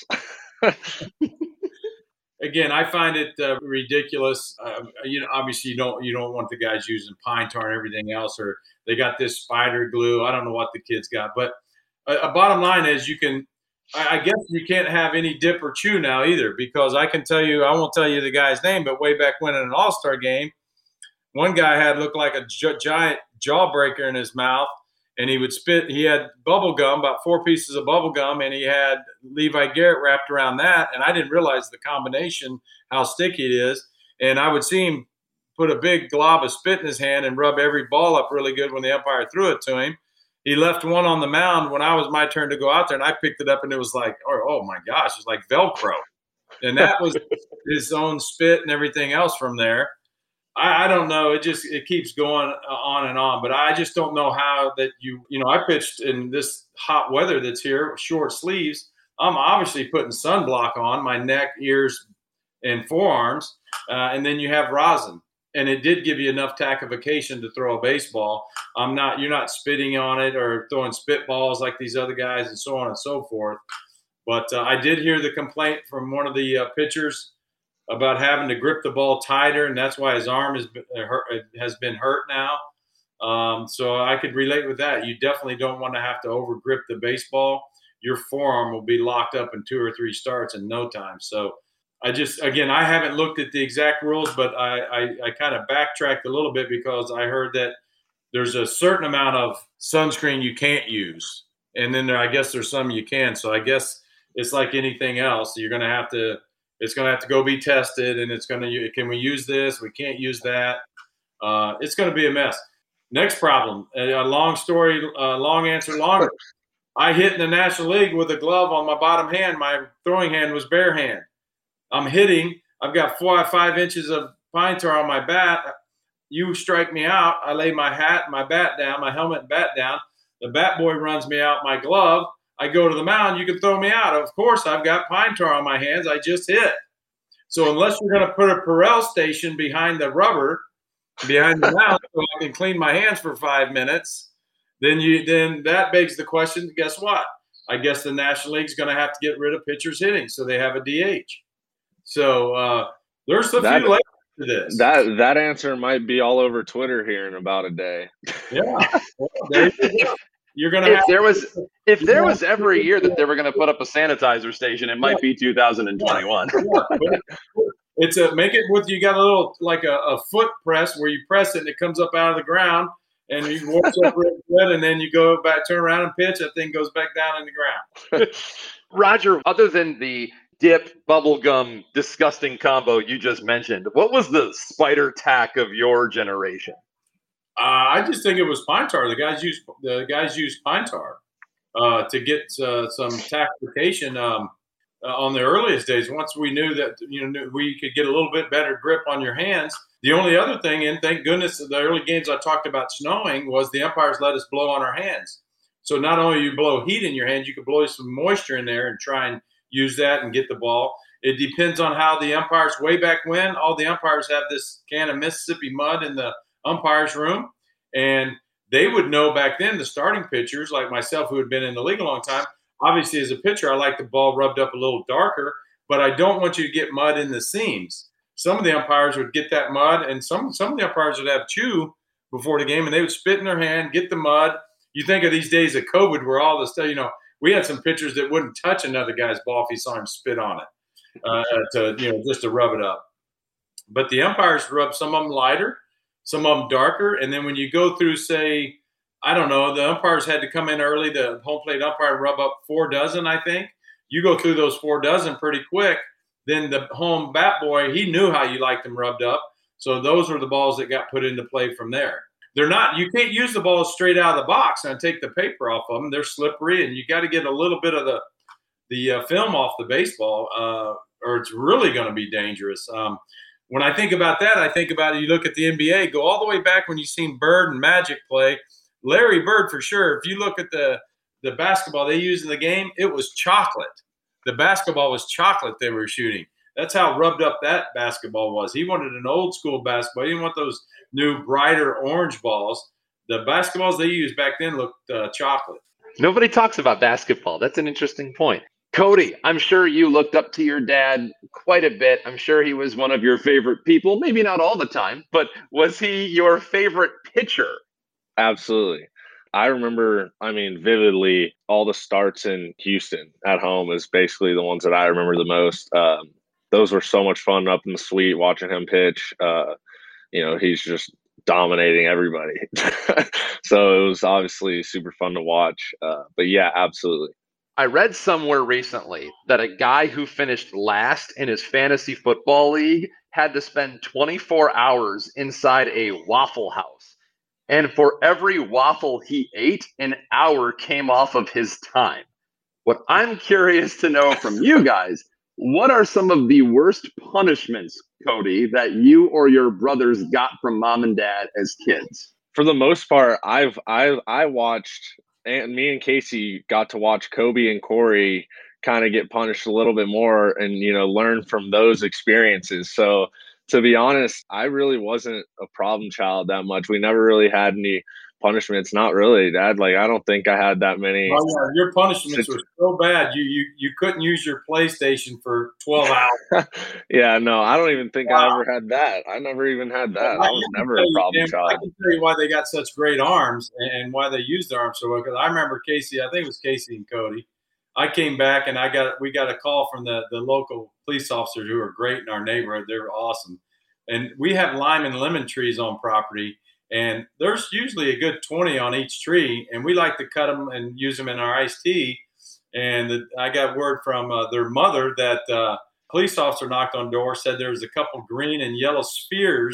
Again, I find it uh, ridiculous. Uh, you know, obviously you don't you don't want the guys using pine tar and everything else, or they got this spider glue. I don't know what the kids got, but a, a bottom line is you can. I, I guess you can't have any dip or chew now either, because I can tell you, I won't tell you the guy's name, but way back when in an All-Star game, one guy had looked like a gi- giant jawbreaker in his mouth, and he would spit. He had bubble gum, about four pieces of bubble gum, and he had Levi Garrett wrapped around that. And I didn't realize the combination, how sticky it is. And I would see him put a big glob of spit in his hand and rub every ball up really good when the umpire threw it to him. He left one on the mound when I was my turn to go out there, and I picked it up, and it was like, oh, oh my gosh, it's like Velcro. And that was his own spit and everything else from there. I, I don't know. It just it keeps going on and on. But I just don't know how that you – you know, I pitched in this hot weather that's here, short sleeves. I'm obviously putting sunblock on my neck, ears, and forearms. Uh, and then you have rosin. And it did give you enough tackification to throw a baseball. I'm not – you're not spitting on it or throwing spitballs like these other guys and so on and so forth. But uh, I did hear the complaint from one of the uh, pitchers about having to grip the ball tighter, and that's why his arm has been hurt, has been hurt now. Um, so I could relate with that. You definitely don't want to have to over grip the baseball. Your forearm will be locked up in two or three starts in no time. So I just, again, I haven't looked at the exact rules, but I, I, I kind of backtracked a little bit because I heard that there's a certain amount of sunscreen you can't use. And then there, I guess there's some you can. So I guess it's like anything else. You're going to have to, it's going to have to go be tested, and it's going to, can we use this? We can't use that. Uh, it's going to be a mess. Next problem, a, a long story, uh, long answer, longer. I hit in the National League with a glove on my bottom hand. My throwing hand was bare hand. I'm hitting. I've got four or five inches of pine tar on my bat. You strike me out. I lay my hat, my bat down, my helmet and bat down. The bat boy runs me out my glove. I go to the mound. You can throw me out. Of course, I've got pine tar on my hands. I just hit. So unless you're going to put a Perel station behind the rubber, behind the mound, so I can clean my hands for five minutes, then you then that begs the question, guess what? I guess the National League's going to have to get rid of pitchers hitting, so they have a D H. So uh, there's a that, few layers to this. That that answer might be all over Twitter here in about a day. Yeah. Well, there you go. You're gonna if have there was if there was ever a year that they were going to put up a sanitizer station, it might be two thousand twenty-one. It's a make it with you got a little like a, a foot press where you press it and it comes up out of the ground and you warms up real good and then you go back, turn around and pitch. That thing goes back down in the ground. Roger, other than the dip bubblegum disgusting combo you just mentioned, what was the spider tack of your generation? Uh, I just think it was pine tar. The guys used the guys used pine tar uh, to get uh, some tactification um, uh, on the earliest days. Once we knew that you know we could get a little bit better grip on your hands. The only other thing, and thank goodness, the early games I talked about snowing was the umpires let us blow on our hands. So not only you blow heat in your hands, you could blow some moisture in there and try and use that and get the ball. It depends on how the umpires. Way back when, all the umpires have this can of Mississippi mud in the umpires room, and they would know back then, the starting pitchers like myself who had been in the league a long time, obviously as a pitcher I like the ball rubbed up a little darker, but I don't want you to get mud in the seams. Some of the umpires would get that mud, and some some of the umpires would have chew before the game and they would spit in their hand, get the mud. You think of these days of COVID where all the stuff, you know, we had some pitchers that wouldn't touch another guy's ball if he saw him spit on it, uh, to you know just to rub it up. But the umpires rub some of them lighter, some of them darker. And then when you go through, say, I don't know, the umpires had to come in early. The home plate umpire rub up four dozen, I think. You go through those four dozen pretty quick. Then the home bat boy, he knew how you liked them rubbed up. So those were the balls that got put into play from there. They're not, you can't use the balls straight out of the box and take the paper off of them. They're slippery, and you got to get a little bit of the the uh, film off the baseball, uh, or it's really going to be dangerous. Um, When I think about that, I think about it, you look at the N B A, go all the way back when you've seen Bird and Magic play. Larry Bird, for sure. If you look at the, the basketball they used in the game, it was chocolate. The basketball was chocolate they were shooting. That's how rubbed up that basketball was. He wanted an old school basketball. He didn't want those new, brighter orange balls. The basketballs they used back then looked uh, chocolate. Nobody talks about basketball. That's an interesting point. Cody, I'm sure you looked up to your dad quite a bit. I'm sure he was one of your favorite people, maybe not all the time, but was he your favorite pitcher? Absolutely. I remember, I mean, vividly, all the starts in Houston at home is basically the ones that I remember the most. Um, those were so much fun up in the suite watching him pitch. Uh, you know, he's just dominating everybody. So it was obviously super fun to watch. Uh, but yeah, absolutely. I read somewhere recently that a guy who finished last in his fantasy football league had to spend twenty-four hours inside a Waffle House. And for every waffle he ate, an hour came off of his time. What I'm curious to know from you guys, what are some of the worst punishments, Cody, that you or your brothers got from mom and dad as kids? For the most part, I've I I watched, and me and Casey got to watch Kobe and Corey kind of get punished a little bit more and, you know, learn from those experiences. So to be honest, I really wasn't a problem child that much. We never really had any punishments. Not really, Dad. Like, I don't think I had that many. Oh, yeah. Your punishments were so bad. You you you couldn't use your PlayStation for twelve hours. Yeah, no, I don't even think wow. I ever had that. I never even had that. I, I was never a problem you, child. I can tell you why they got such great arms and why they used their arms so well. Because I remember Casey, I think it was Casey and Cody. I came back and I got we got a call from the, the local police officers who are great in our neighborhood. They're awesome. And we have lime and lemon trees on property. And there's usually a good twenty on each tree. And we like to cut them and use them in our iced tea. And the, I got word from uh, their mother that uh, police officer knocked on the door, said there was a couple green and yellow spheres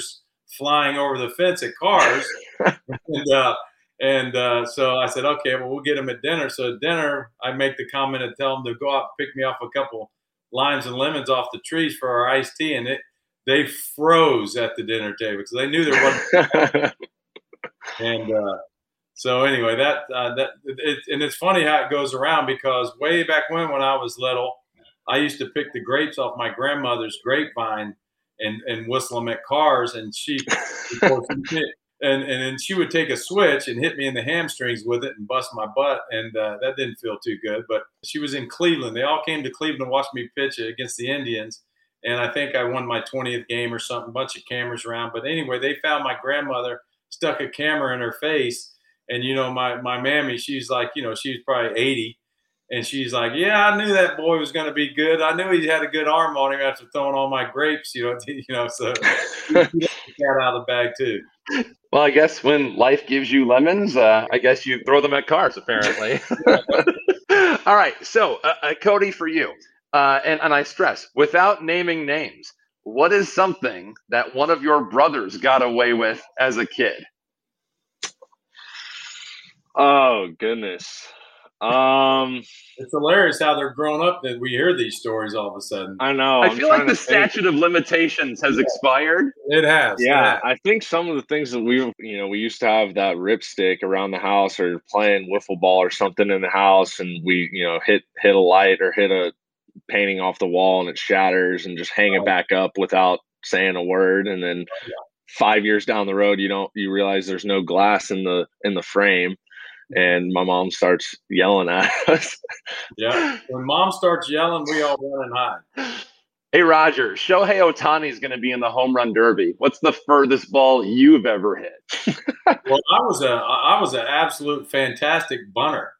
flying over the fence at cars. and uh, and uh, so I said, okay, well, we'll get them at dinner. So at dinner, I make the comment and tell them to go out and pick me off a couple limes and lemons off the trees for our iced tea. And it they froze at the dinner table because they knew there wasn't. and uh, so anyway, that uh, that it, and it's funny how it goes around because way back when, when I was little, I used to pick the grapes off my grandmother's grapevine and, and whistle them at cars. And she, of course, and, and then she would take a switch and hit me in the hamstrings with it and bust my butt. And uh, that didn't feel too good. But she was in Cleveland. They all came to Cleveland to watch me pitch against the Indians. And I think I won my twentieth game or something, a bunch of cameras around. But anyway, they found my grandmother, stuck a camera in her face. And, you know, my, my mammy, she's like, you know, she was probably eighty. And she's like, yeah, I knew that boy was going to be good. I knew he had a good arm on him after throwing all my grapes, you know, you know, so he got out of the bag too. Well, I guess when life gives you lemons, uh, I guess you throw them at cars, apparently. All right. So, uh, uh, Cody, for you, uh, and, and I stress, without naming names, what is something that one of your brothers got away with as a kid? Oh, goodness. Um, it's hilarious how they're grown up that we hear these stories all of a sudden. I know. I I'm feel like the think. statute of limitations has expired. It has. Yeah, it has. I think some of the things that we, you know, we used to have that ripstick around the house or playing wiffle ball or something in the house, and we, you know, hit hit a light or hit a painting off the wall and it shatters, and just hang it back up without saying a word, and then five years down the road, you don't you realize there's no glass in the in the frame. And my mom starts yelling at us. Yeah. When mom starts yelling, we all run and hide. Hey, Roger, Shohei Ohtani is going to be in the home run derby. What's the furthest ball you've ever hit? Well, I was a I was an absolute fantastic bunter.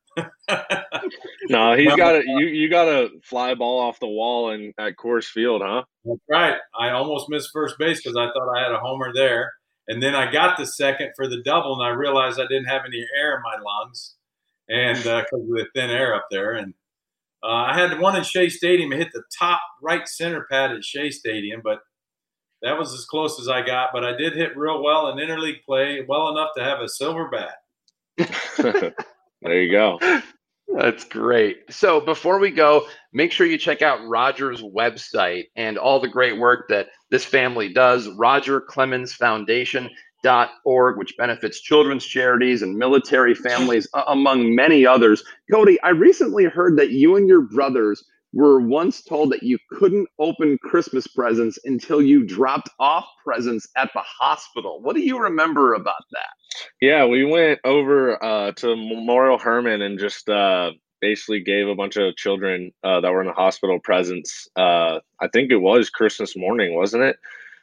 No, he's got a you you got a fly ball off the wall in at Coors Field, huh? That's right. I almost missed first base because I thought I had a homer there. And then I got the second for the double, and I realized I didn't have any air in my lungs, and because uh, of the thin air up there. And uh, I had one in Shea Stadium. I hit the top right center pad at Shea Stadium, but that was as close as I got. But I did hit real well in interleague play, well enough to have a silver bat. There you go. That's great. So before we go, make sure you check out Roger's website and all the great work that this family does, roger clemens foundation dot org, which benefits children's charities and military families, uh, among many others. Cody, I recently heard that you and your brothers were once told that you couldn't open Christmas presents until you dropped off presents at the hospital. What do you remember about that? Yeah, we went over uh, to Memorial Hermann and just uh, basically gave a bunch of children uh, that were in the hospital presents. Uh, I think it was Christmas morning, wasn't it?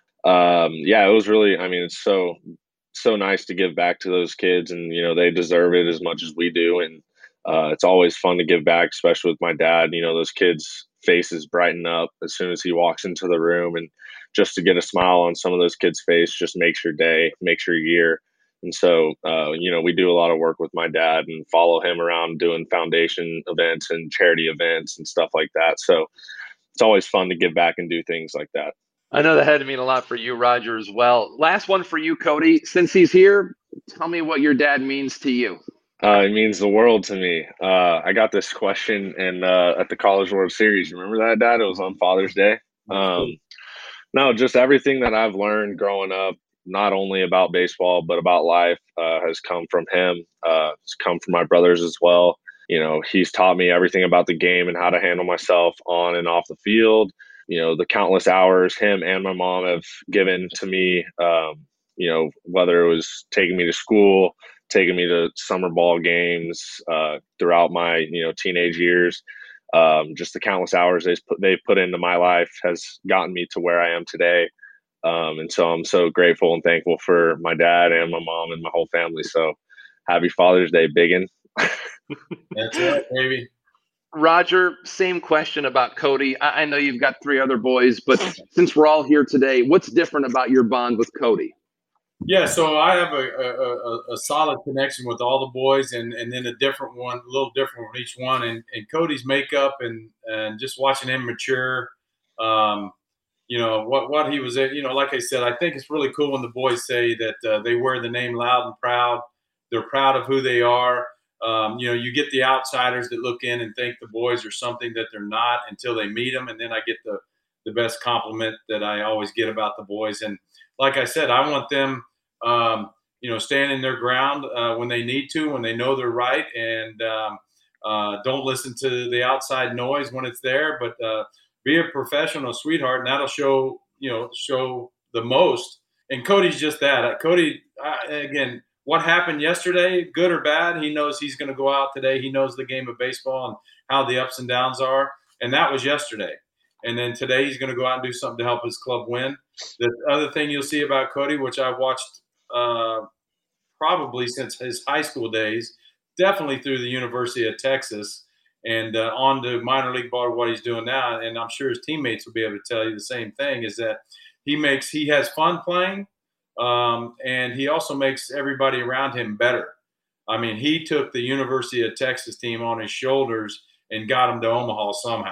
Um, yeah, it was really, I mean, it's so, so nice to give back to those kids, and, you know, they deserve it as much as we do. And uh, it's always fun to give back, especially with my dad. You know, those kids' faces brighten up as soon as he walks into the room, and just to get a smile on some of those kids' face just makes your day, makes your year. And so, uh, you know, we do a lot of work with my dad and follow him around doing foundation events and charity events and stuff like that. So it's always fun to give back and do things like that. I know that had to mean a lot for you, Roger, as well. Last one for you, Cody. Since he's here, tell me what your dad means to you. Uh, it means the world to me. Uh, I got this question in uh, at the College World Series. Remember that, Dad? It was on Father's Day. Um, no, just everything that I've learned growing up, not only about baseball, but about life, uh, has come from him. Uh, it's come from my brothers as well. You know, he's taught me everything about the game and how to handle myself on and off the field. You know, the countless hours him and my mom have given to me, um, you know, whether it was taking me to school, taking me to summer ball games uh, throughout my, you know, teenage years. Um, just the countless hours they've put, they've put into my life has gotten me to where I am today. Um, and so I'm so grateful and thankful for my dad and my mom and my whole family. So happy Father's Day, biggin. That's right, baby. Roger, same question about Cody. I, I know you've got three other boys, but since we're all here today, what's different about your bond with Cody? Yeah, so I have a, a, a solid connection with all the boys, and, and then a different one, a little different with each one. And, and Cody's makeup and, and just watching him mature, um, you know, what, what he was, you know, like I said, I think it's really cool when the boys say that uh, they wear the name loud and proud. They're proud of who they are. Um, you know, you get the outsiders that look in and think the boys are something that they're not until they meet them. And then I get the, the best compliment that I always get about the boys. And like I said, I want them, um, you know, standing their ground uh, when they need to, when they know they're right, and um, uh, don't listen to the outside noise when it's there. But uh, be a professional sweetheart, and that'll show, you know, show the most. And Cody's just that. Uh, Cody, uh, again, what happened yesterday, good or bad, he knows he's going to go out today. He knows the game of baseball and how the ups and downs are, and that was yesterday. And then today he's going to go out and do something to help his club win. The other thing you'll see about Cody, which I watched uh, probably since his high school days, definitely through the University of Texas, and uh, on to minor league ball, what he's doing now, and I'm sure his teammates will be able to tell you the same thing, is that he makes he has fun playing, um, and he also makes everybody around him better. I mean, he took the University of Texas team on his shoulders and got them to Omaha somehow.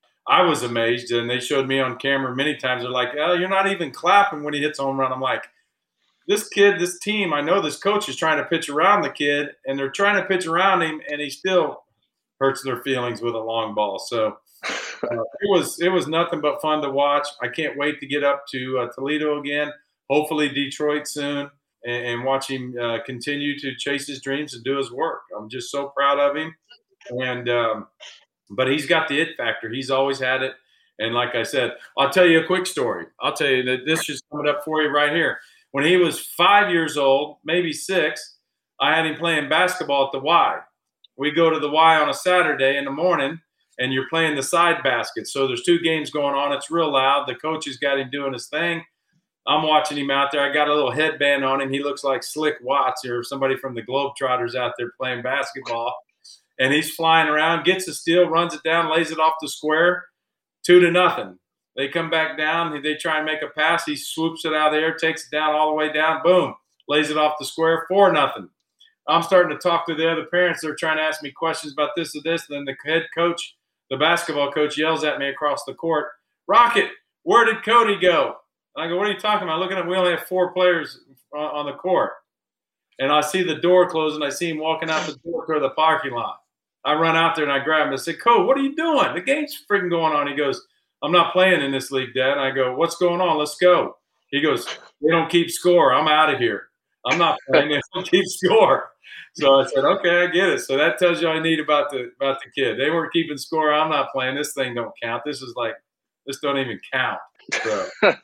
I was amazed, and they showed me on camera many times. They're like, oh, you're not even clapping when he hits a home run. I'm like, this kid, this team, I know this coach is trying to pitch around the kid, and they're trying to pitch around him, and he still hurts their feelings with a long ball. So uh, it was it was nothing but fun to watch. I can't wait to get up to uh, Toledo again, hopefully Detroit soon, and, and watch him uh, continue to chase his dreams and do his work. I'm just so proud of him. And um, but he's got the it factor. He's always had it. And like I said, I'll tell you a quick story. I'll tell you that this just coming up for you right here. When he was five years old, maybe six, I had him playing basketball at the Y. We go to the Y on a Saturday in the morning, and you're playing the side basket. So there's two games going on. It's real loud. The coach has got him doing his thing. I'm watching him out there. I got a little headband on him. He looks like Slick Watts or somebody from the Globetrotters out there playing basketball. And he's flying around, gets a steal, runs it down, lays it off the square, two to nothing. They come back down. They try and make a pass. He swoops it out of the air, takes it down all the way down. Boom, lays it off the square, four nothing. I'm starting to talk to the other parents. They're trying to ask me questions about this or this. And then the head coach, the basketball coach, yells at me across the court, Rocket, where did Cody go? And I go, what are you talking about? Looking at, we only have four players on, on the court. And I see the door close, and I see him walking out the door toward the parking lot. I run out there, and I grab him and say, Coach, what are you doing? The game's freaking going on. He goes, I'm not playing in this league, Dad. I go, what's going on? Let's go. He goes, they don't keep score. I'm out of here. I'm not playing. They don't keep score. So I said, okay, I get it. So that tells you all I need about the about the kid. They weren't keeping score. I'm not playing. This thing don't count. This is like, this don't even count. So,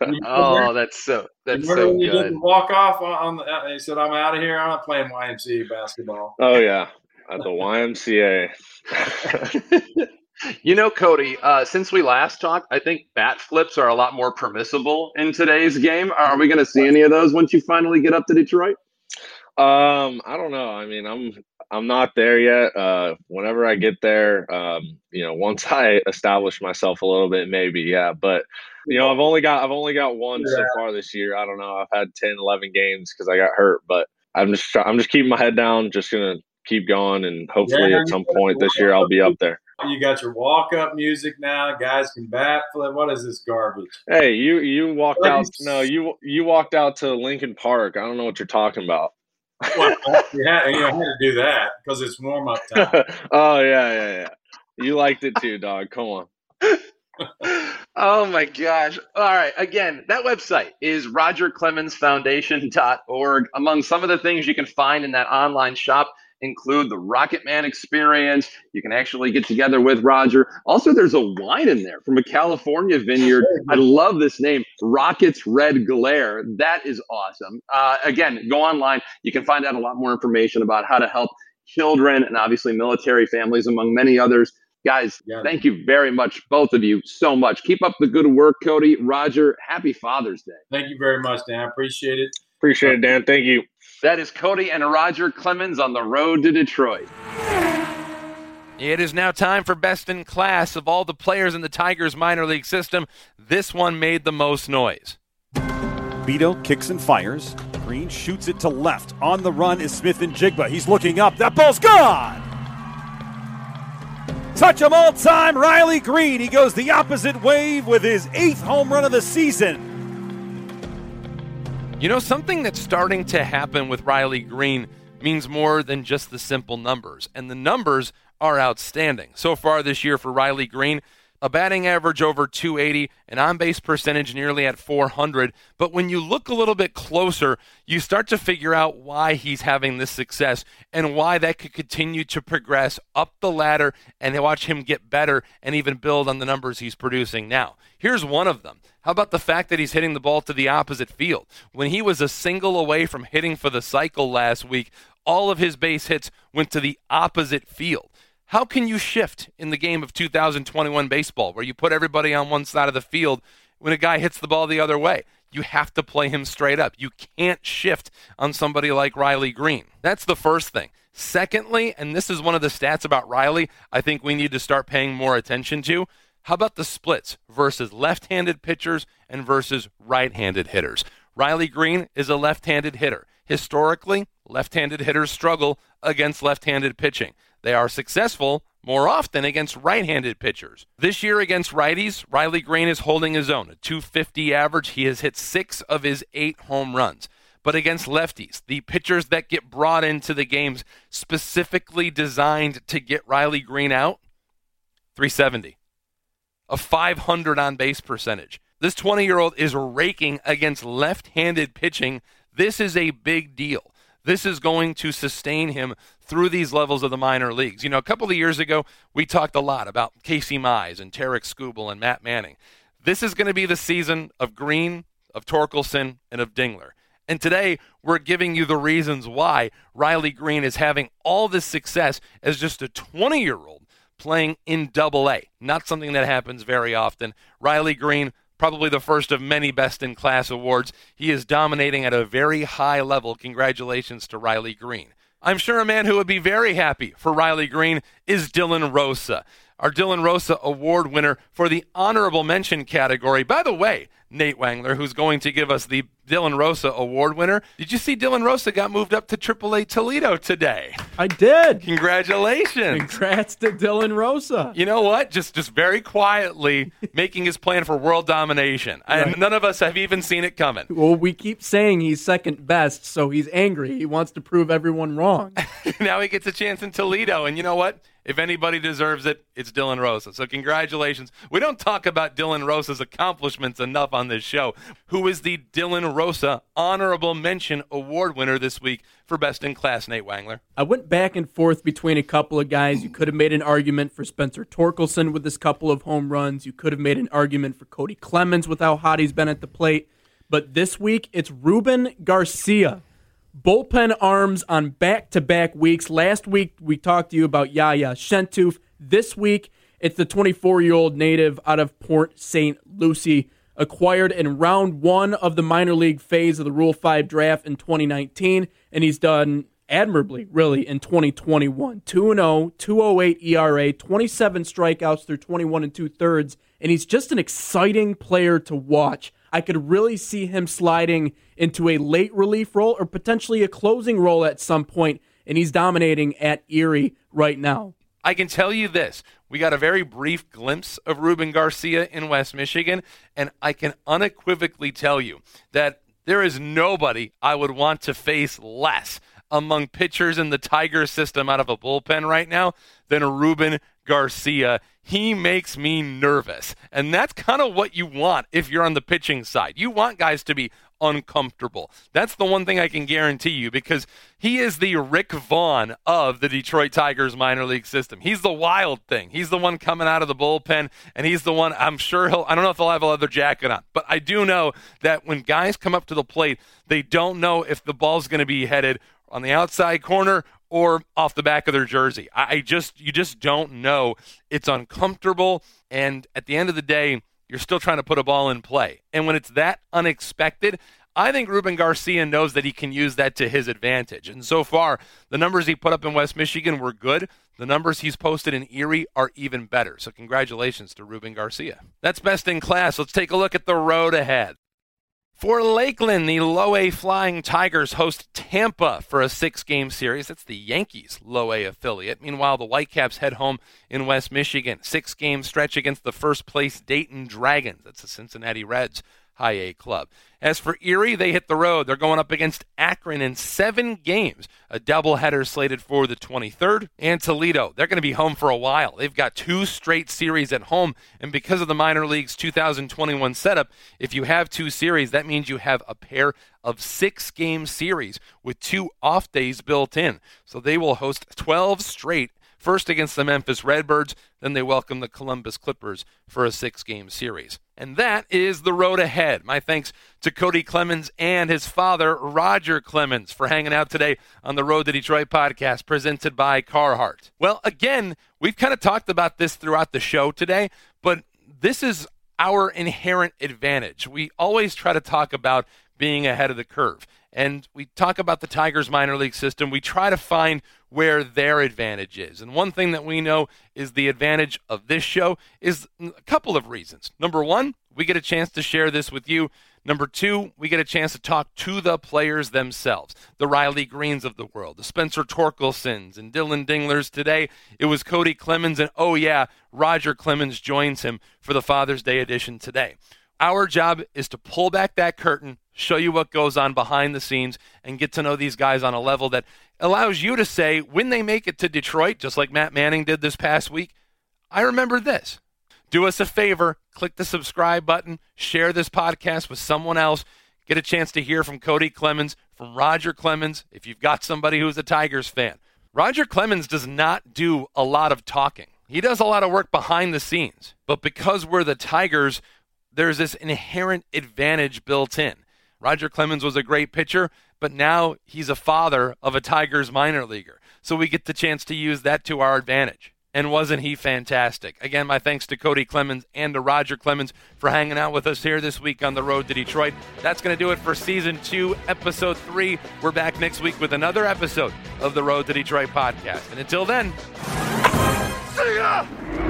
oh, that's so that's so when you good. didn't walk off on the, he said, I'm out of here. I'm not playing Y M C A basketball. Oh, yeah. At the Y M C A. You know, Cody, uh, since we last talked, I think bat flips are a lot more permissible in today's game. Are we going to see any of those once you finally get up to Detroit? Um, I don't know. I mean, I'm I'm not there yet. Uh, whenever I get there, um, you know, once I establish myself a little bit, maybe, yeah. But you know, I've only got I've only got one yeah. so far this year. I don't know. I've had ten, eleven games because I got hurt, but I'm just try- I'm just keeping my head down. Just gonna keep going, and hopefully yeah, at some point this year I'll be up there. You got your walk-up music now. Guys can bat flip. What is this garbage? Hey, you you walked out. No, you you walked out to Lincoln Park. I don't know what you're talking about. Well, you, had, you know, had to do that because it's warm-up time. Oh yeah, yeah, yeah. You liked it too, dog. Come on. Oh my gosh. All right. Again, that website is roger clemens foundation dot org. Among some of the things you can find in that online shop include the Rocket Man experience. You can actually get together with Roger. Also, there's a wine in there from a California vineyard. I love this name, Rocket's Red Glare. That is awesome. Uh, again, go online. You can find out a lot more information about how to help children and obviously military families, among many others. Guys, yeah. Thank you very much, both of you, so much. Keep up the good work, Cody. Roger, happy Father's Day. Thank you very much, Dan. I appreciate it. Appreciate it, Dan. Thank you. That is Cody and Roger Clemens on the road to Detroit. It is now time for Best in Class. Of all the players in the Tigers minor league system, this one made the most noise. Beto kicks and fires. Green shoots it to left. On the run is Smith and Jigba. He's looking up. That ball's gone! Touch 'em all time, Riley Green. He goes the opposite way with his eighth home run of the season. You know, something that's starting to happen with Riley Green means more than just the simple numbers, and the numbers are outstanding. So far this year for Riley Green, a batting average over two eighty, an on-base percentage nearly at four hundred. But when you look a little bit closer, you start to figure out why he's having this success and why that could continue to progress up the ladder and watch him get better and even build on the numbers he's producing now. Here's one of them. How about the fact that he's hitting the ball to the opposite field? When he was a single away from hitting for the cycle last week, all of his base hits went to the opposite field. How can you shift in the game of two thousand twenty-one baseball where you put everybody on one side of the field when a guy hits the ball the other way? You have to play him straight up. You can't shift on somebody like Riley Green. That's the first thing. Secondly, and this is one of the stats about Riley I think we need to start paying more attention to, how about the splits versus left-handed pitchers and versus right-handed hitters? Riley Green is a left-handed hitter. Historically, left-handed hitters struggle against left-handed pitching. They are successful more often against right-handed pitchers. This year against righties, Riley Green is holding his own. A two fifty average. He has hit six of his eight home runs. But against lefties, the pitchers that get brought into the games specifically designed to get Riley Green out, three seventy. A five hundred on-base percentage. This twenty-year-old is raking against left-handed pitching. This is a big deal. This is going to sustain him through these levels of the minor leagues. You know, a couple of years ago, we talked a lot about Casey Mize and Tarek Skubal and Matt Manning. This is going to be the season of Green, of Torkelson, and of Dingler. And today, we're giving you the reasons why Riley Green is having all this success as just a twenty-year-old playing in Double A. Not something that happens very often. Riley Green, probably the first of many best-in-class awards. He is dominating at a very high level. Congratulations to Riley Green. I'm sure a man who would be very happy for Riley Green is Dylan Rosa, our Dylan Rosa Award winner for the honorable mention category. By the way, Nate Wangler, who's going to give us the Dylan Rosa Award winner, did you see Dylan Rosa got moved up to triple A Toledo today? I did. Congratulations. Congrats to Dylan Rosa. You know what? Just just very quietly making his plan for world domination. And right. None of us have even seen it coming. Well, we keep saying he's second best, so he's angry. He wants to prove everyone wrong. Now he gets a chance in Toledo, and you know what? If anybody deserves it, it's Dylan Rosa. So congratulations. We don't talk about Dylan Rosa's accomplishments enough on this show. Who is the Dylan Rosa Honorable Mention Award winner this week for Best in Class, Nate Wangler? I went back and forth between a couple of guys. You could have made an argument for Spencer Torkelson with this couple of home runs. You could have made an argument for Cody Clemens with how hot he's been at the plate. But this week, it's Ruben Garcia. Bullpen arms on back-to-back weeks. Last week, we talked to you about Yaya Shentoof. This week, it's the twenty-four-year-old native out of Port Saint Lucie, acquired in round one of the minor league phase of the Rule five draft in twenty nineteen, and he's done admirably, really, in twenty twenty-one. two and oh, two oh eight E R A, twenty-seven strikeouts through twenty-one and two-thirds, and he's just an exciting player to watch. I could really see him sliding into a late relief role or potentially a closing role at some point, and he's dominating at Erie right now. I can tell you this. We got a very brief glimpse of Ruben Garcia in West Michigan, and I can unequivocally tell you that there is nobody I would want to face less among pitchers in the Tiger system out of a bullpen right now than a Ruben Garcia. He makes me nervous, and that's kind of what you want if you're on the pitching side. You want guys to be uncomfortable. That's the one thing I can guarantee you, because he is the Rick Vaughn of the Detroit Tigers minor league system. He's the wild thing. He's the one coming out of the bullpen, and he's the one, I'm sure he'll, I don't know if they'll have a leather jacket on, but I do know that when guys come up to the plate, they don't know if the ball's going to be headed on the outside corner or off the back of their jersey. I just, you just don't know. It's uncomfortable, and at the end of the day, you're still trying to put a ball in play. And when it's that unexpected, I think Ruben Garcia knows that he can use that to his advantage. And so far, the numbers he put up in West Michigan were good. The numbers he's posted in Erie are even better. So congratulations to Ruben Garcia. That's Best in Class. Let's take a look at the road ahead. For Lakeland, the low-A Flying Tigers host Tampa for a six-game series. That's the Yankees' low-A affiliate. Meanwhile, the Whitecaps head home in West Michigan. Six-game stretch against the first-place Dayton Dragons. That's the Cincinnati Reds' high-A club. As for Erie, they hit the road. They're going up against Akron in seven games. A doubleheader slated for the twenty-third. And Toledo, they're going to be home for a while. They've got two straight series at home. And because of the minor league's two thousand twenty-one setup, if you have two series, that means you have a pair of six-game series with two off days built in. So they will host twelve straight. First against the Memphis Redbirds, then they welcome the Columbus Clippers for a six-game series. And that is the road ahead. My thanks to Cody Clemens and his father, Roger Clemens, for hanging out today on the Road to Detroit podcast presented by Carhartt. Well, again, we've kind of talked about this throughout the show today, but this is our inherent advantage. We always try to talk about being ahead of the curve. And we talk about the Tigers minor league system. We try to find where their advantage is. And one thing that we know is the advantage of this show is a couple of reasons. Number one, we get a chance to share this with you. Number two, we get a chance to talk to the players themselves, the Riley Greens of the world, the Spencer Torkelsons and Dylan Dinglers. Today, it was Cody Clemens, and oh yeah, Roger Clemens joins him for the Father's Day edition today. Our job is to pull back that curtain, show you what goes on behind the scenes, and get to know these guys on a level that allows you to say, when they make it to Detroit, just like Matt Manning did this past week, I remember this. Do us a favor, click the subscribe button, share this podcast with someone else, get a chance to hear from Cody Clemens, from Roger Clemens, if you've got somebody who's a Tigers fan. Roger Clemens does not do a lot of talking. He does a lot of work behind the scenes, but because we're the Tigers, there's this inherent advantage built in. Roger Clemens was a great pitcher, but now he's a father of a Tigers minor leaguer. So we get the chance to use that to our advantage. And wasn't he fantastic? Again, my thanks to Cody Clemens and to Roger Clemens for hanging out with us here this week on the Road to Detroit. That's going to do it for Season two, Episode three. We're back next week with another episode of the Road to Detroit podcast. And until then, see ya!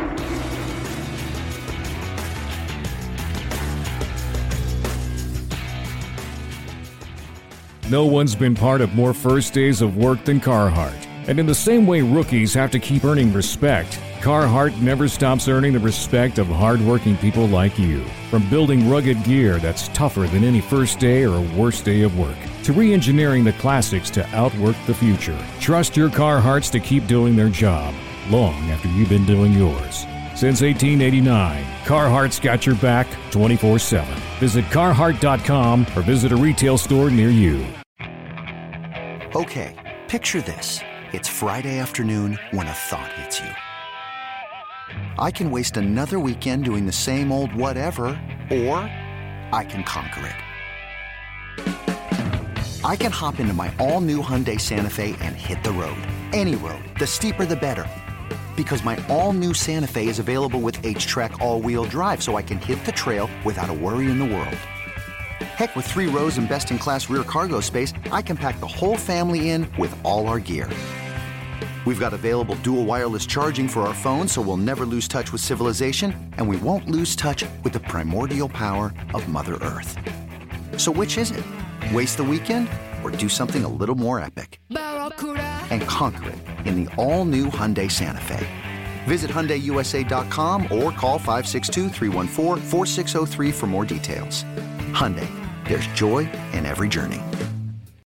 No one's been part of more first days of work than Carhartt. And in the same way rookies have to keep earning respect, Carhartt never stops earning the respect of hardworking people like you. From building rugged gear that's tougher than any first day or worst day of work, to re-engineering the classics to outwork the future. Trust your Carhartts to keep doing their job long after you've been doing yours. Since eighteen eighty-nine, Carhartt's got your back twenty-four seven. Visit Carhartt dot com or visit a retail store near you. Okay, picture this. It's Friday afternoon when a thought hits you. I can waste another weekend doing the same old whatever, or I can conquer it. I can hop into my all-new Hyundai Santa Fe and hit the road. Any road. The steeper, the better. Because my all-new Santa Fe is available with H-Track all-wheel drive, so I can hit the trail without a worry in the world. Heck, with three rows and best-in-class rear cargo space, I can pack the whole family in with all our gear. We've got available dual wireless charging for our phones, so we'll never lose touch with civilization, and we won't lose touch with the primordial power of Mother Earth. So which is it? Waste the weekend or do something a little more epic? And conquer it in the all-new Hyundai Santa Fe. Visit Hyundai U S A dot com or call five six two, three one four, four six zero three for more details. Hyundai, there's joy in every journey.